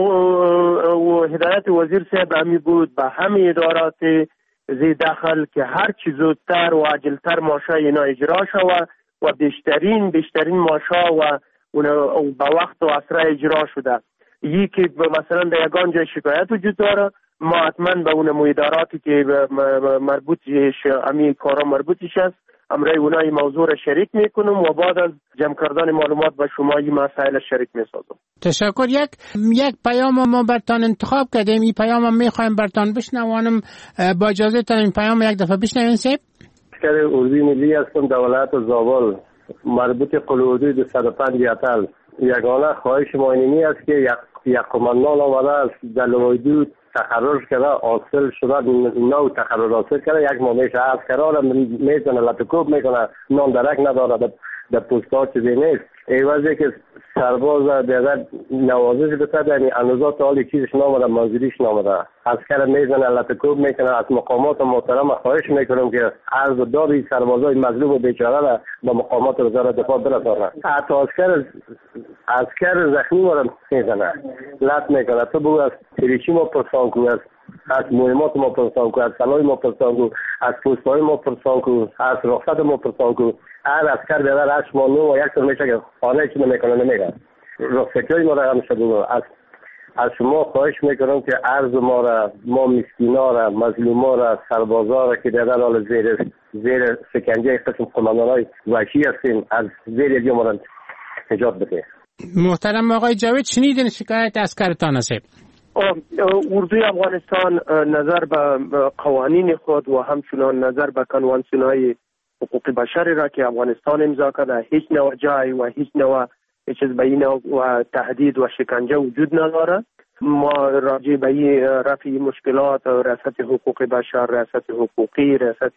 و هدایت وزیر صاحب همی بود به همه ادارات زی داخل که هر چی زودتر و عاجلتر ماشا اینا اجرا شوه و بیشترین بیشترین ماشا و با وقت و اسرع اجرا شده. یکی مثلا در یگان جای شکایت وجود داره، ما حتما به اون اداراتی که مربوطش امی کارا مربوطش است امرای اونای موضوع را شریک میکنم و بعد از جمع کردن معلومات به شما این مسائل شریک میسازم. تشکر. یک یک پیام ما برتان انتخاب کردیم، این پیام هم میخوایم برتان بشنوانم. با اجازه تان این پیام یک دفعه بشنویم. سیب اسکر اردوی ملی هستم در ولایت زابل، مربوط قلعه‌ردوی دویست و پنج یتل. یگانه خواهش ما اینی است که یک یک قماندان آمده است در لویدو تخرج کرده، حاصل شده نو تخرج حاصل کرده، یک ماه میشه از کرده میزنه لطکوب میکنه، نان درک نداره، در پوست ها چیزی نیست. ایوازی که سرباز دیگر نوازش بسده یعنی انوزات حالی چیزش نامده، منظوریش نامده، از کرده میزنه لطکوب میکنه. از مقامات محترم خواهش میکنم که عرض داری سربازای مظلوم و بیچاره را به مقامات وزارت دفاع برسانه. حتی عسکر عسکر زخمی را میزنه، لط میکنه. تو بگو از تریشی ما پرسان کو، از از مهمات ما پرسان کو، از سلای ما پرسان کو، از پوستهای ما پرسان کو، از رخصت ما پرسان کو. هر عسکر بیادر هشت ماه نو و یک سال میشه که خانه چی نمیکنه نمیگه. رخصتی های ما را هم شده. از از شما خواهش میکنم که عرض ما را، ما مسکینا را، مظلوما را، سربازا را که در حال زیر زیر شکنجه قسم قماندان های وحشی هستیم از زیر دیگه ما را نجات بده. محترم آقای جاوید، شنیدین شکایت عسکرتان است؟ اردوی افغانستان نظر به قوانین خود و همچنان نظر به کنوانسیون های حقوق بشری را که افغانستان امضا کرده هیچ نوع جای و هیچ نوع چیز به این و تهدید و شکنجه وجود نداره. ما راجع به رفع مشکلات ریاست حقوق بشر، ریاست حقوقی، ریاست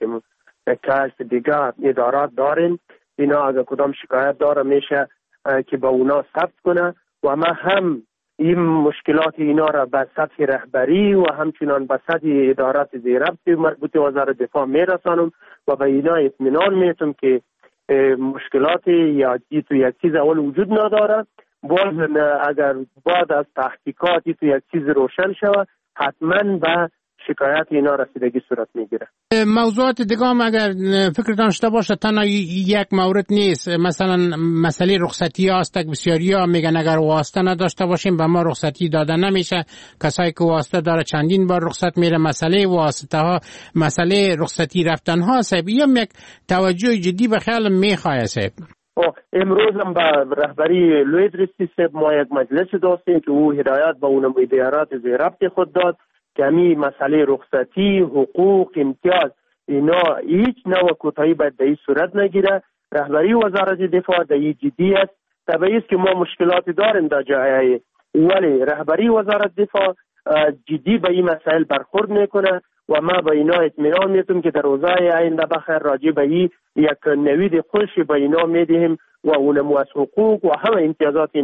کشف دیگر ادارات داریم. اینا اگر کدام شکایت داره میشه که با اونا ثبت کنه و ما هم این مشکلات اینا را به سطح رهبری و همچنان به سطح ادارات زیربط مربوط وزارت دفاع میرسانم و به اینا اطمینان میتونم که مشکلات یا تو یک چیز اول وجود نداره. باز اگر بعد از تحقیقاتی تو یک چیز روشن شود حتما به شکایت اینا رسیدگی صورت میگیره. موضوعات دیگه هم اگر فکرتان شده باشه تنها یک مورد نیست، مثلا مسئله رخصتی هاست. بسیاری ها میگن اگر واسطه نداشته باشیم به ما رخصتی داده نمیشه. کسایی که واسطه داره چندین بار رخصت میره. مسئله واسطه ها، مسئله رخصتی رفتن ها صاحب هم یک توجه جدی به خیال میخواه صاحب. امروز هم به رهبری لوید رسی صاحب ما یک مجلس داشتیم که او هدایت به اون ادارات زیربط خود داد که همی مسئله رخصتی، حقوق، امتیاز اینا هیچ نوع کوتاهی باید به این صورت نگیره. رهبری وزارت دفاع در این جدی است. طبیعی است که ما مشکلاتی داریم در جای، ولی رهبری وزارت دفاع جدی به این مسائل برخورد میکنه و ما به اینا اطمینان میتونم که در روزهای آینده بخیر راجع به این یک نوید خوش به اینا میدهیم و اونم از حقوق و همه امتیازات اینا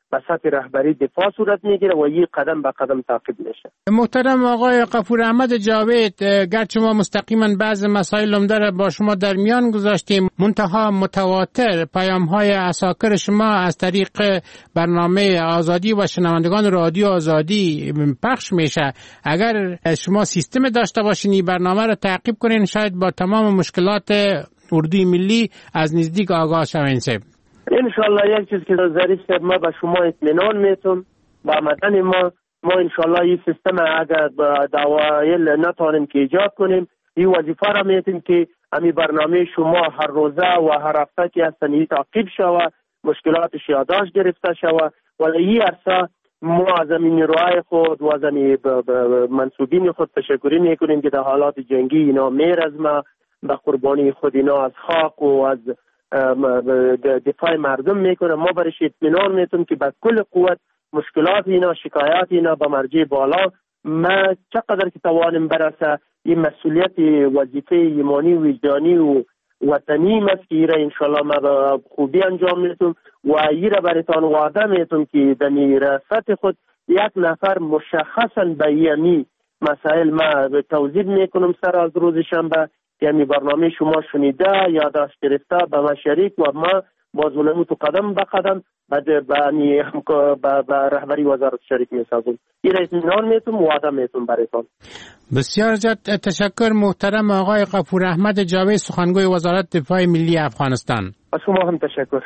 به سطح رهبری دفاع صورت میگیره و این قدم به قدم تعقیب میشه. محترم آقای غفور احمد جاوید، گرچه ما مستقیما بعض مسائل عمده را با شما در میان گذاشتیم، منتها متواتر پیام های اساکر شما از طریق برنامه آزادی و شنوندگان رادیو آزادی پخش میشه. اگر شما سیستم داشته باشین این برنامه را تعقیب کنین، شاید با تمام مشکلات اردوی ملی از نزدیک آگاه شوین. سب انشالله یک چیز که ظریف صاحب ما به شما اطمینان میتون با آمدن ما ما انشالله این سیستم اگر دوایل نتانیم که ایجاد کنیم، این وظیفه را میتیم که امی برنامه شما هر روزه و هر هفته که هستن این تعقیب شوه، مشکلاتش یادداشت گرفته شوه و این عرصه ما از این نیروهای خود و از این منصوبین خود تشکری میکنیم که در حالات جنگی اینا میرزمه به قربانی خود اینا از خاک و از دفاع مردم میکنه. ما برش اطمینان میتونم که به کل قوت مشکلات اینا، شکایات اینا به مرجع بالا ما چقدر که توانیم برسه این مسئولیت وظیفه ایمانی و وجدانی و وطنی است که ایره انشالله ما به خوبی انجام میتونم و ایره برایتان وعده میتونم که در ریاست خود یک نفر مشخصا به یمی مسائل ما توضیح میکنم سر از روز شنبه، یعنی برنامه شما شنیده یادداشت گرفته به ما شریک و ما با ظلمو تو قدم به قدم به به رهبری وزارت شریک میسازم. این را اطمینان میتونم وعده میتونم برایتان. بسیار زیاد تشکر محترم آقای غفور احمد جاوید، سخنگوی وزارت دفاع ملی افغانستان. از شما هم تشکر.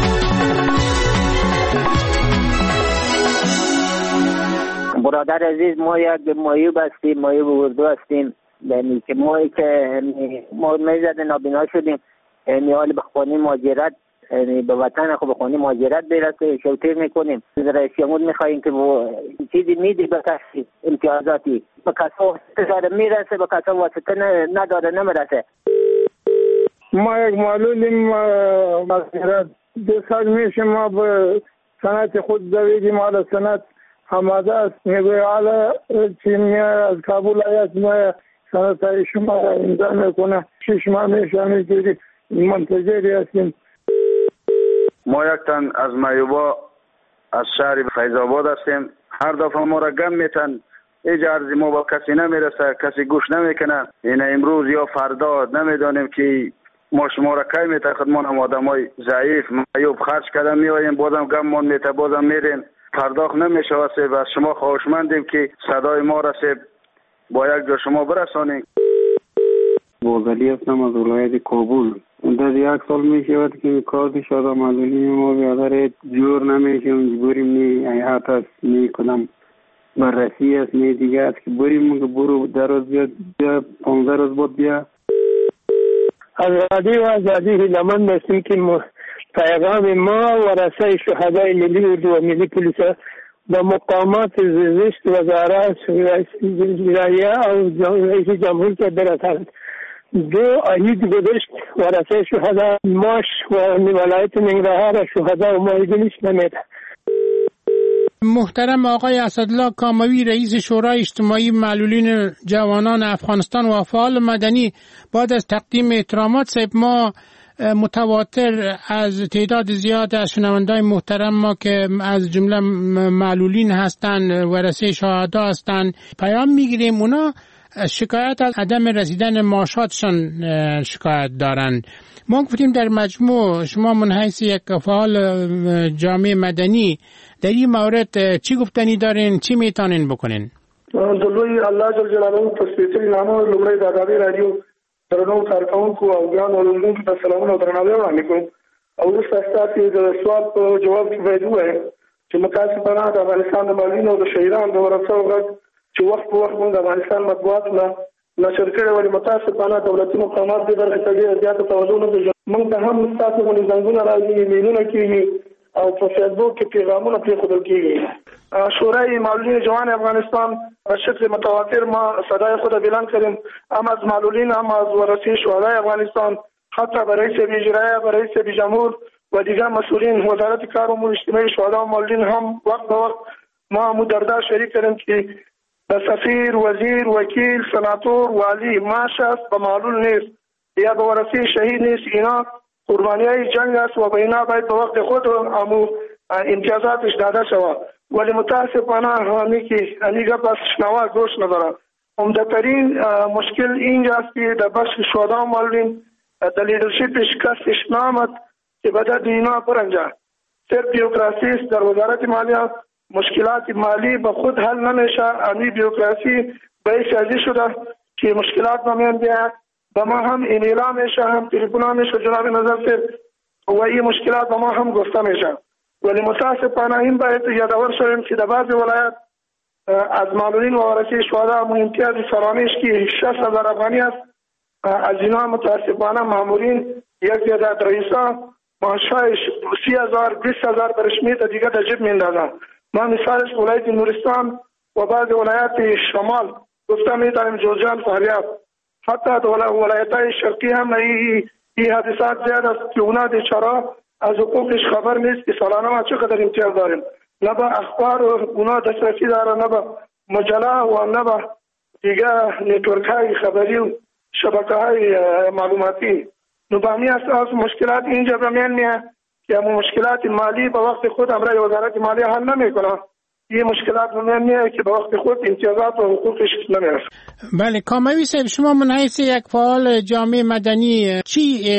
برادر عزیز، ما یک مایوب هستیم، مایوب اردو هستیم، یعنی که ما که ما میزد نابینا شدیم، یعنی حال به خانه مهاجرت، یعنی به وطن خود به خانه مهاجرت برسه شوتر میکنیم. رئیس جمهور میخواهیم که وہ چیزی میدی به کسی امتیازاتی به کسا واسطه میرسه، به کسا واسطه نداره نمیرسه. ما یک معلولیم مهاجرت دو سال میشه ما به سنت خود دویدیم، حالا سنت آماده است، میگوی حالا چین از کابل آید ما سنت شما را امضا میکنه، شش ماه میشه همینجوری منتظری هستیم. ما یک تن از مایوبا از شهر فیض آباد هستیم. هر دفعه ما را گم میتن، ایجا عرضی ما با کسی نمیرسه، کسی گوش نمیکنه. این امروز یا فردا نمیدانیم که ما شما را کی میته خدمان هم آدم های ضعیف مایوب خرج کردن میاییم، بازم گم من میته بازم میریم، پرداخت نمیشه. واسه از شما خواهشمندیم که صدای ما رسه با یک جا شما برسانیم. بوزلی هستم از ولایت کابل. در یک سال می شود که کار شده معلولی ما بیادر جور نمیشه، بریم نی ایحات است می کنم بررسی است نی دیگه است که بریم که برو در روز بیاد بیا پانزده روز بود بیا. آزادی و آزادی لمن هستیم که پیغام ما و رسای شهدای ملی اردو و ملی پولیس به مقامات زشت وزارت وزرایه او رئیس جمهور که برسند. دو عید گذشت و رسای شهدا ماش و ولایت ننگرهار شهدا و مایدینش نمیده. محترم آقای اسدالله کاموی، رئیس شورای اجتماعی معلولین جوانان افغانستان و فعال مدنی، بعد از تقدیم احترامات صاحب، ما متواتر از تعداد زیاد از شنوندای محترم ما که از جمله معلولین هستند و رسای شهدا هستند پیام میگیریم. اونا شکایت از عدم رسیدن معاشاتشان شکایت دارند. ما گفتیم در مجموع شما من حیث یک فعال جامعه مدنی در این مورد چی گفتنی دارین، چی میتونین بکنین؟ دلوی الله جل جلاله تسبیحی نامو لومړی د اداري رادیو درنو کارکونکو او ګران اوریدونکو ته سلامونه او درناوی وړاندې کوم. او وروسته ستاسو د سوال په جواب کې باید ووایم چې متاسفانه د افغانستان د معلولینو او د شهیدانو د ورثو غږ چې وخت په وخت د افغانستان مطبوعات نه نشر کړي ولې متاسفانه دولتي مقامات دې برخې ته ډېره زیاته توجه نه کوي. موږ ته هم ستاسو غوښتنې زنګونه راځي، ایمیلونه کېږي او په فیسبوک کې پیغامونه پرېښودل کېږي. شورای معلولین جوان افغانستان به شکل متواتر ما صدای خود اعلان کردیم، هم از معلولین هم از ورثه شهدای افغانستان، حتی برای رئیس اجرایی برای رئیس جمهور و دیگر مسئولین وزارت کار و امور اجتماعی شهدا و معلولین هم وقت به وقت ما هم در دار شریک کردیم که سفیر، وزیر، وکیل، سناتور، والی معاش است به معلول نیست یا به ورثه شهید نیست. اینا قربانی های جنگ است و به اینا باید به وقت خود امو امتیازاتش داده شود. ولی متاسفانه همی که انیگا پس شنوا گوش نداره. عمدترین مشکل اینجاست که در بخش شهدا معلولین در لیدرشپش کسش نامد که بده دینا پرنجا صرف بیوکراسی است. در وزارت مالیه مشکلات مالی به خود حل نمیشه. امی بیوکراسی باعث ازی شده که مشکلات نمیان بیاد. به ما هم ایمیل ها میشه، هم تلفن ها میشه جناب نظر صاحب، و این مشکلات به ما هم گفته میشه. ولی متاسفانه این باید یادآور شویم که در بعضی ولایت از معلولین و وارثی شهدا امتیاز سرانش که شصت هزار افغانی است، از اینا متاسفانه مامورین یک زیادت رئیسا معاشش سی هزار بیست هزار برشمیت دیگه در جیب میندازن. ما مثالش ولایت نورستان و بعض ولایت شمال گفته میتونیم جوزجان فاریاب، حتی در ولایت های شرقی هم این حادثات زیاد است که اونا بیچاره از حقوقش خبر نیست که سالانه ما چقدر امتیاز داریم. نه به اخبار اونا دسترسی داره، نه به مجله و نه به دیگه نیتورک های خبری و شبکه های معلوماتی. نو به همین اساس مشکلات اینجا به میان میاد که همون مشکلات مالی به وقت خود امرای وزارت مالی حل نمیکنه. این مشکلات به میان میاد که به وقت خود امتیازات و حقوقش نمیرسه. بله کاموی صاحب، شما من حیث یک فعال جامعه مدنی چی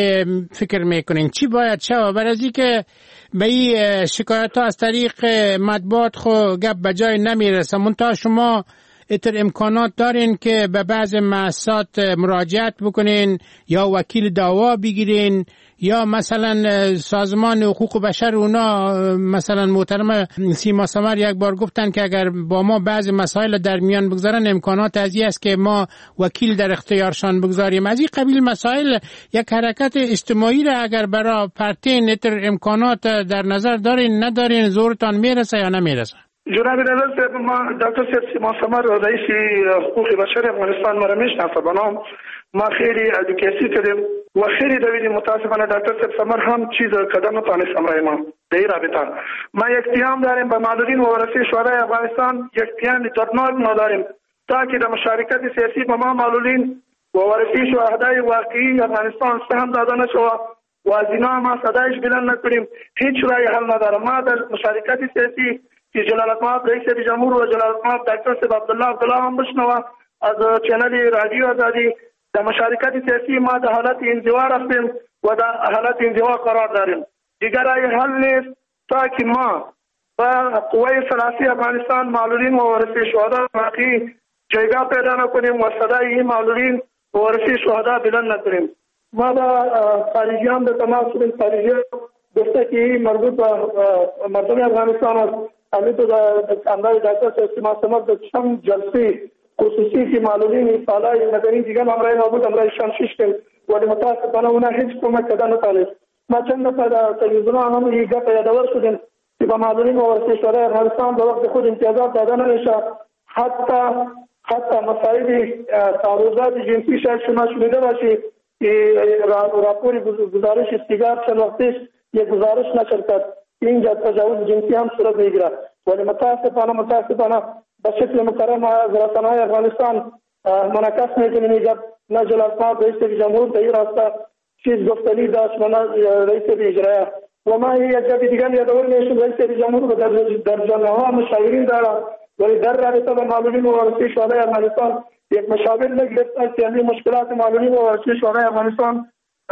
فکر میکنین؟ چی باید شود برای از اینکه به این شکایت ها از طریق مطبوعات خو گپ به جای نمیرسه؟ منتها شما اتر امکانات دارین که به بعض مؤسسات مراجعت بکنین یا وکیل دعوا بگیرین، یا مثلا سازمان حقوق بشر اونا مثلا محترم سیما سمر یک بار گفتن که اگر با ما بعض مسائل در میان بگذارن امکانات از این است که ما وکیل در اختیارشان بگذاریم. از این قبیل مسائل یک حرکت اجتماعی را اگر برای پرتین اتر امکانات در نظر دارین ندارین زورتان میرسه یا نمیرسه؟ جناب نظر صاحب، ما دکتر صاحب سیما سمر رئیس حقوق بشر افغانستان ما را میشناسه، بنام ما خیلی ادوکیسی کردیم و خیلی دویدیم. متاسفانه دکتر صاحب سمر هم چیز قدم نتانست امرای ما در این رابطه. ما یک پیام داریم به معلولین و وارثی شهدای افغانستان، یک پیام دردناک ما داریم تا که در مشارکت سیاسی به ما معلولین و وارثی شهدای واقعی افغانستان سهم داده نشود و از اینا ما صدایش بلند نکنیم. هیچ رای حل نداره. ما در مشارکت سیاسی که جلالت مآب رئیس جمهور و جلالت مآب دکتر صاحب عبدالله عبدالله هم بشنوه از چینل رادیو آزادی، در مشارکت سیاسی ما در حالت انزوا رفتیم و در حالت انزوا قرار داریم. دیگر رای حل نیست تا که ما با قوه سلاسی افغانستان معلولین و وارثی شهدا واقعی جایگاه پیدا نکنیم و صدای این معلولین و وارثی شهدا بلند نکنیم. ما با خارجیان به تماس شدیم. خارجیان گفته که مربوط به مردم افغانستان است. همین تو در اندای دکتر سیما سمر در چند جلسه خصوصی که معلولین سالای مدنی دیگه امرای نابود امرای شانشش کرد، ولی متاسفانه اونا هیچ کمک کده نتانست. ما چند دفعه در تلویزیون هم این گپ یادآور شدیم که به معلولین و وارثی شهدای افغانستان به وقت خود امتیازات داده نمیشه. حتی حتی مسائل تعرضات جنسی شاید شما شنیده باشید که راپور گزارش استیگار چند وقتش یک گزارش نشر کرد. اینجا تجاوز جنسی هم صورت میگیره، ولی متاسفانه متاسفانه به شکل مکرم از رسانه‌های افغانستان منعکس میکنیم. اینجا نه جلالت مآب رئیس جمهور در این راسته چیز گفتنی داشت و نه رئیس اجرایه. و ما یک جبی دیگر یادآور میشیم رئیس جمهور در در جامعه مشاورین داره، ولی در رابطه با معلولین و وارثی شهدای افغانستان یک مشاور نگرفته که همین مشکلات معلولین و وارثی شهدای افغانستان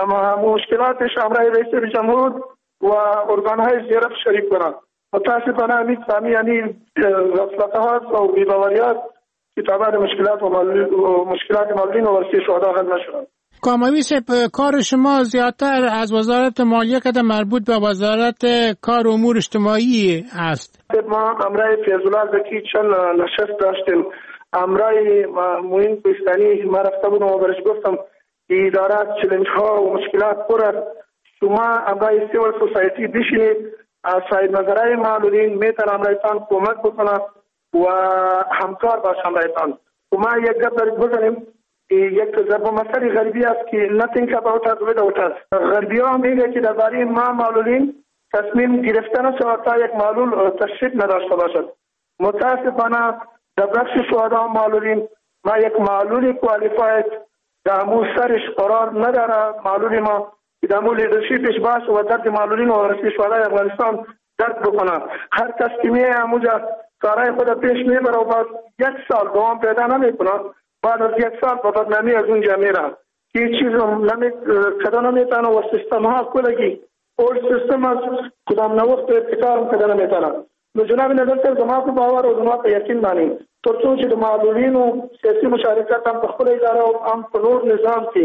مشکلاتش امرای رئیس جمهور و ارگانهای زیرف شریک کنند. متاسفانه همین سامی یعنی غفلت‌ها و بی‌باوری‌ها که تابع مشکلات و مشکلات معلولین و وارثی شهدا حل نشدند. کاموی صاحب، کار شما زیادتر از وزارت مالیه که مربوط به وزارت کار و امور اجتماعی است. ما امرای فیض‌الله زکی چند نشست داشتیم. امرای معین کوهستانی ما رفته بودم و برش گفتم اداره چالش ها و مشکلات پر است. شما امرای سیول سوسایتی بشینید، از صاحب نظرهای معلولین میتونه امرایتان کمک بکنه و همکار باشه امرایتان. و ما یک گپ دارید بزنیم، یک ضرب المثل غربی است که nothing about us without us. غربی ها میگه که درباره ما معلولین تصمیم گرفتن شود تا یک معلول تشریف نداشته باشد. متاسفانه در بخش شهدا معلولین ما یک معلول کوالیفاید در مو سرش قرار نداره. معلول ما در مو لیدرشیپش باشه و درد معلولین و وارثی شهدای افغانستان درک بکنه. هر کس که میه همونجا کارهای خود پیش میبره و بعد یک سال دوام پیدا نمیکنه، بعد از یک سال با بدنامی از اونجا میره که هیچ چیز نمی کدا نمیتونه و سیستم ها کلگی اول سیستم از کدام نوخت ابتکار کدا نمیتونه. نو جناب نظر زما په باور او زما په یقین باندې تر څو چې د معلولینو سیاسي مشارکت هم په خپل اداره او هم په نور نظام کې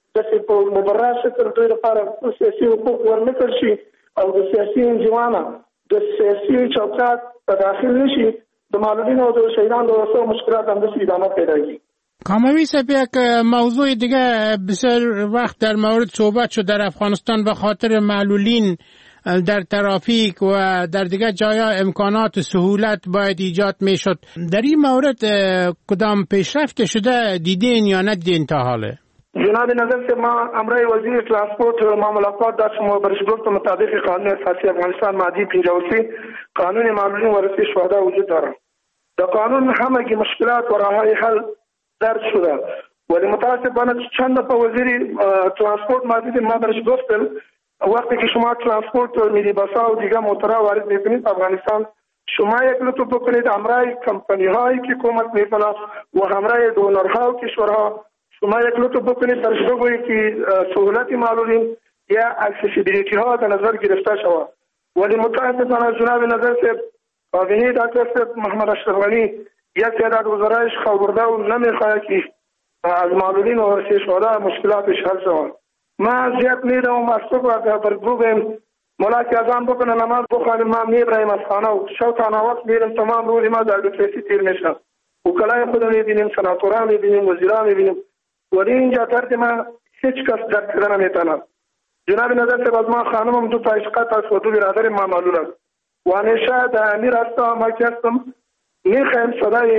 د په مبرر شکل دوی لپاره سیاسي حقوق ورنکړل شي او د سیاسي انجمانه د سیاسي چوکاټ په داخل نشي، د معلولینو او د شهیدانو د وسو مشکلات هم د ادامه پیدا کوي. کاموی صاحب، یک موضوع دیگه بسیار وقت در مورد صحبت شد در افغانستان به خاطر معلولین در ترافیک و در دیگر جایا امکانات و سهولت باید ایجاد می شد. در این مورد کدام پیشرفت شده دیدین یا ندیدین تا حاله؟ جناب نظر سے ما امرای وزیر ترانسپورت معاملات در شما برشگفت مطابق قانون اساسی افغانستان ماده پنجاه و سه قانون معلولین و رسید شهدا وجود دارد. در قانون همگی مشکلات و راههای حل درج شده، ولی متاسفانه چند په وزیر ترانسپورت ماده ما برشگفت وقتی که شما ترانسپورت ملی بسا و دیگه موترها وارد میکنید افغانستان، شما یک لطف بکنید همراه کمپانی هایی که کمک میکنه و همراه دونرها و کشورها شما یک لطف بکنید درش بگویید که سهولت معلولین یا اکسسیبیلیتی ها در نظر گرفته شود. ولی متاسفانه جناب نظر سے کابینه دکتر محمد اشرف غنی یک تعداد وزرایش خبرده و نمیخواهد که از معلولین و ورثه شهدا مشکلاتش حل شود. ما زیاد میرم از صبح در گروه مولا که اذان بکنه نماز بخوانیم ما میبریم از خانه و شو تا وقت میرم تمام روز ما در دکتری تیر میشم و کلای خود میبینیم، سناتورا میبینیم، وزیرا میبینیم، ولی اینجا درد ما هیچ کس درک کردن نمیتونه. جناب نظر سے باز ما خانمم دو تا عشقات است و دو برادر ما معلول است و همیشه در امیر هستم ما که هستم میخوایم صدای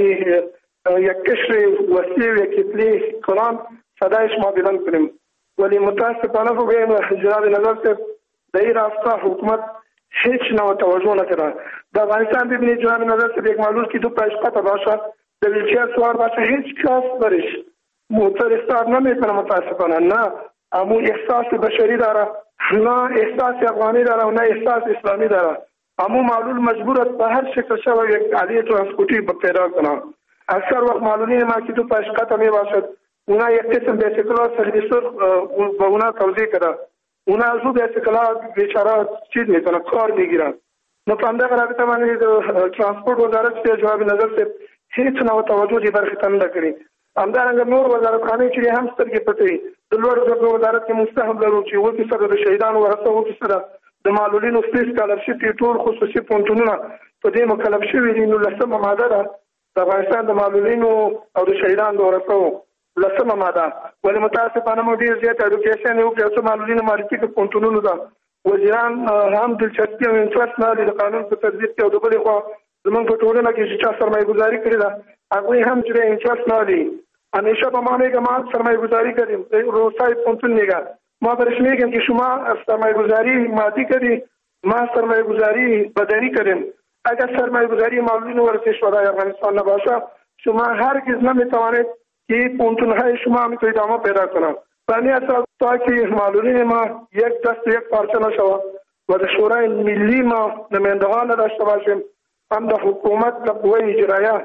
یک کشر وسیع و کتلی کلان صدایش ما بلند کنیم، ولی متاسفانه بگویم جناب نظر سے در این راستا حکومت هیچ نوع توجه نکرده. در افغانستان ببینید جناب نظر سے یک معلول که دو پشقت باشه در ویلچر سوار باشه هیچ کس برش موتر استاد نمیتونه متاسفانه. نه امو احساس بشری داره، نه احساس افغانی داره و نه احساس اسلامی داره. امو معلول مجبور است به هر شکل شو یک عالی ترانسپورتی پیدا کنه. اکثر وقت معلولین ما که دو پشقت می باشد اونا یک قسم بیسیکلات سرویسور با اونا توضیح کرده، اونا از او بیسیکلات بیچاره چیز میکنه کار میگیرن. نفهمده رابطه مانی ترانسپورت وزارت سے جواب نظر سے هیچ نوع توجه برخطان نکری. همدارنګه نور وزارت خانه چې هم سترګې پټې د لوړ زده وزارت کې مستهم لرو چې و فیصد د شهیدانو ورثه و فیصد د معلولینو فیس سکالرشپ ټول خصوصي پونټونونه په دې مکلف شوي دي. نو لسمه ماده ده د افغانستان د معلولینو او د شهیدانو د ورثو لسمه ماده، ولی متاسفانه مو ډېر زیات اډوکیشن یو کې څو معلولینو معرفي کې پونټونونو ده. وزیران هم دلچسپي او انټرست نه لري د قانون په تدبیر کې او د بلې خوا زمونږ په ټولنه کې چې چا سرمایه گذاري کړې ده هغوی هم چې انټرست نه لري. همیشه با ما میگه ما سرمایه گذاری کردیم، روسای پونتون میگه ما برش میگیم که شما سرمایه گذاری مادی کردی، ما سرمایه گذاری بدنی کردیم. اگر سرمایه گذاری معلولین و ورثه شهدای افغانستان نباشه شما هرگز نمیتوانید که پونتون های شما همیشه ادامه پیدا کنه. بنی اساس تا که معلولین ما یک دست یک پارچه نشود و در شورای ملی ما نمایندگان نداشته باشیم، هم در حکومت در قوه اجرایه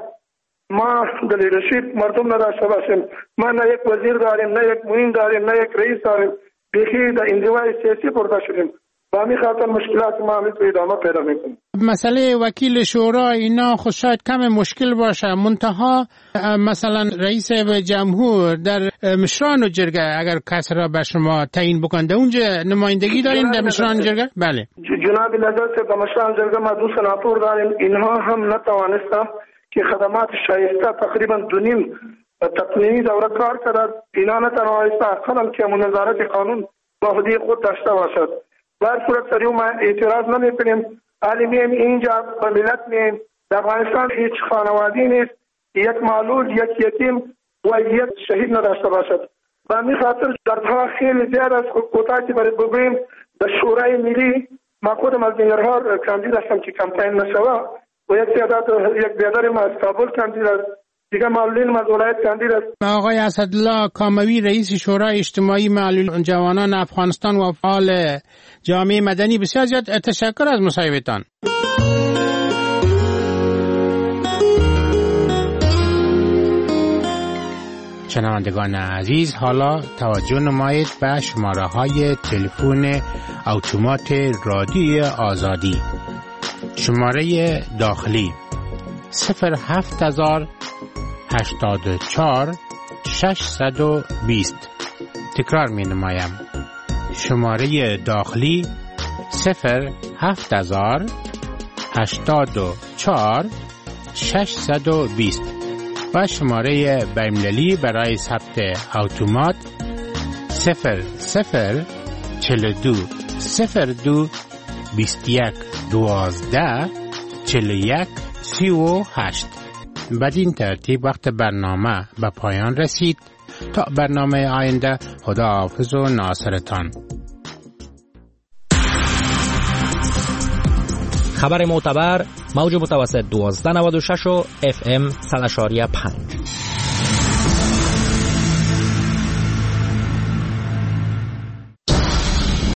ما د لیدرشپ مردم نداشته باشیم، ما نه یک وزیر داریم، نه یک معین داریم، نه یک رئیس داریم، بیخی در انزوای سیاسی پرده شدیم. با همین خاطر مشکلات ما همیشه ادامه پیدا میکنه. مسئله وکیل شورا اینا خود شاید کم مشکل باشه، منتها مثلا رئیس جمهور در مشران جرگه اگر کس را به شما تعیین بکنه اونجا نمایندگی دارین در مشران جرگه؟ بله جناب نظر سے به مشران جرگه ما دو سناتور داریم، اینها هم نتوانسته که خدمات شایسته تقریبا دو نیم تقنینی دوره کار کرد. اینا نتوانسته اقلا که نظارت قانون با خودی خود داشته باشد. در صورت سریع ما اعتراض نمی کنیم. عالمیم اینجا به ملت میم در افغانستان هیچ خانوادی نیست یک معلول، یک یتیم و یک شهید نداشته باشد. به همین خاطر دردها خیلی زیاد است. کوتاهی برای بگوییم در شورای ملی ما خودم از ننگرهار کاندید هستم که کمپین نشوه و یک تعداد یک بیادر ما از کابل کاندید است دیگه معلولین از ولایت کندی است. آقای اسدالله کاموی رئیس شورای اجتماعی معلول جوانان افغانستان و فعال جامعه مدنی، بسیار زیاد تشکر از مصاحبهتان. شنوندگان عزیز، حالا توجه نمایید به شماره های تلفن اتومات رادیوی آزادی. شماره داخلی صفر هفت هزار هشتاد و چهار ششصد و بیست. تکرار می نمایم. شماره داخلی صفر هفت هزار هشتاد و چهار ششصد و بیست و شماره بین‌المللی برای ثبت اتومات صفر صفر چهل و دو صفر دو بیست و یک دوازده چهل و یک سی و هشت. بدین ترتیب وقت برنامه به پایان رسید. تا برنامه آینده، خداحافظ و ناصرتان. خبر معتبر، موج متوسط دوازده نود و شش و اف ام صد و پنج.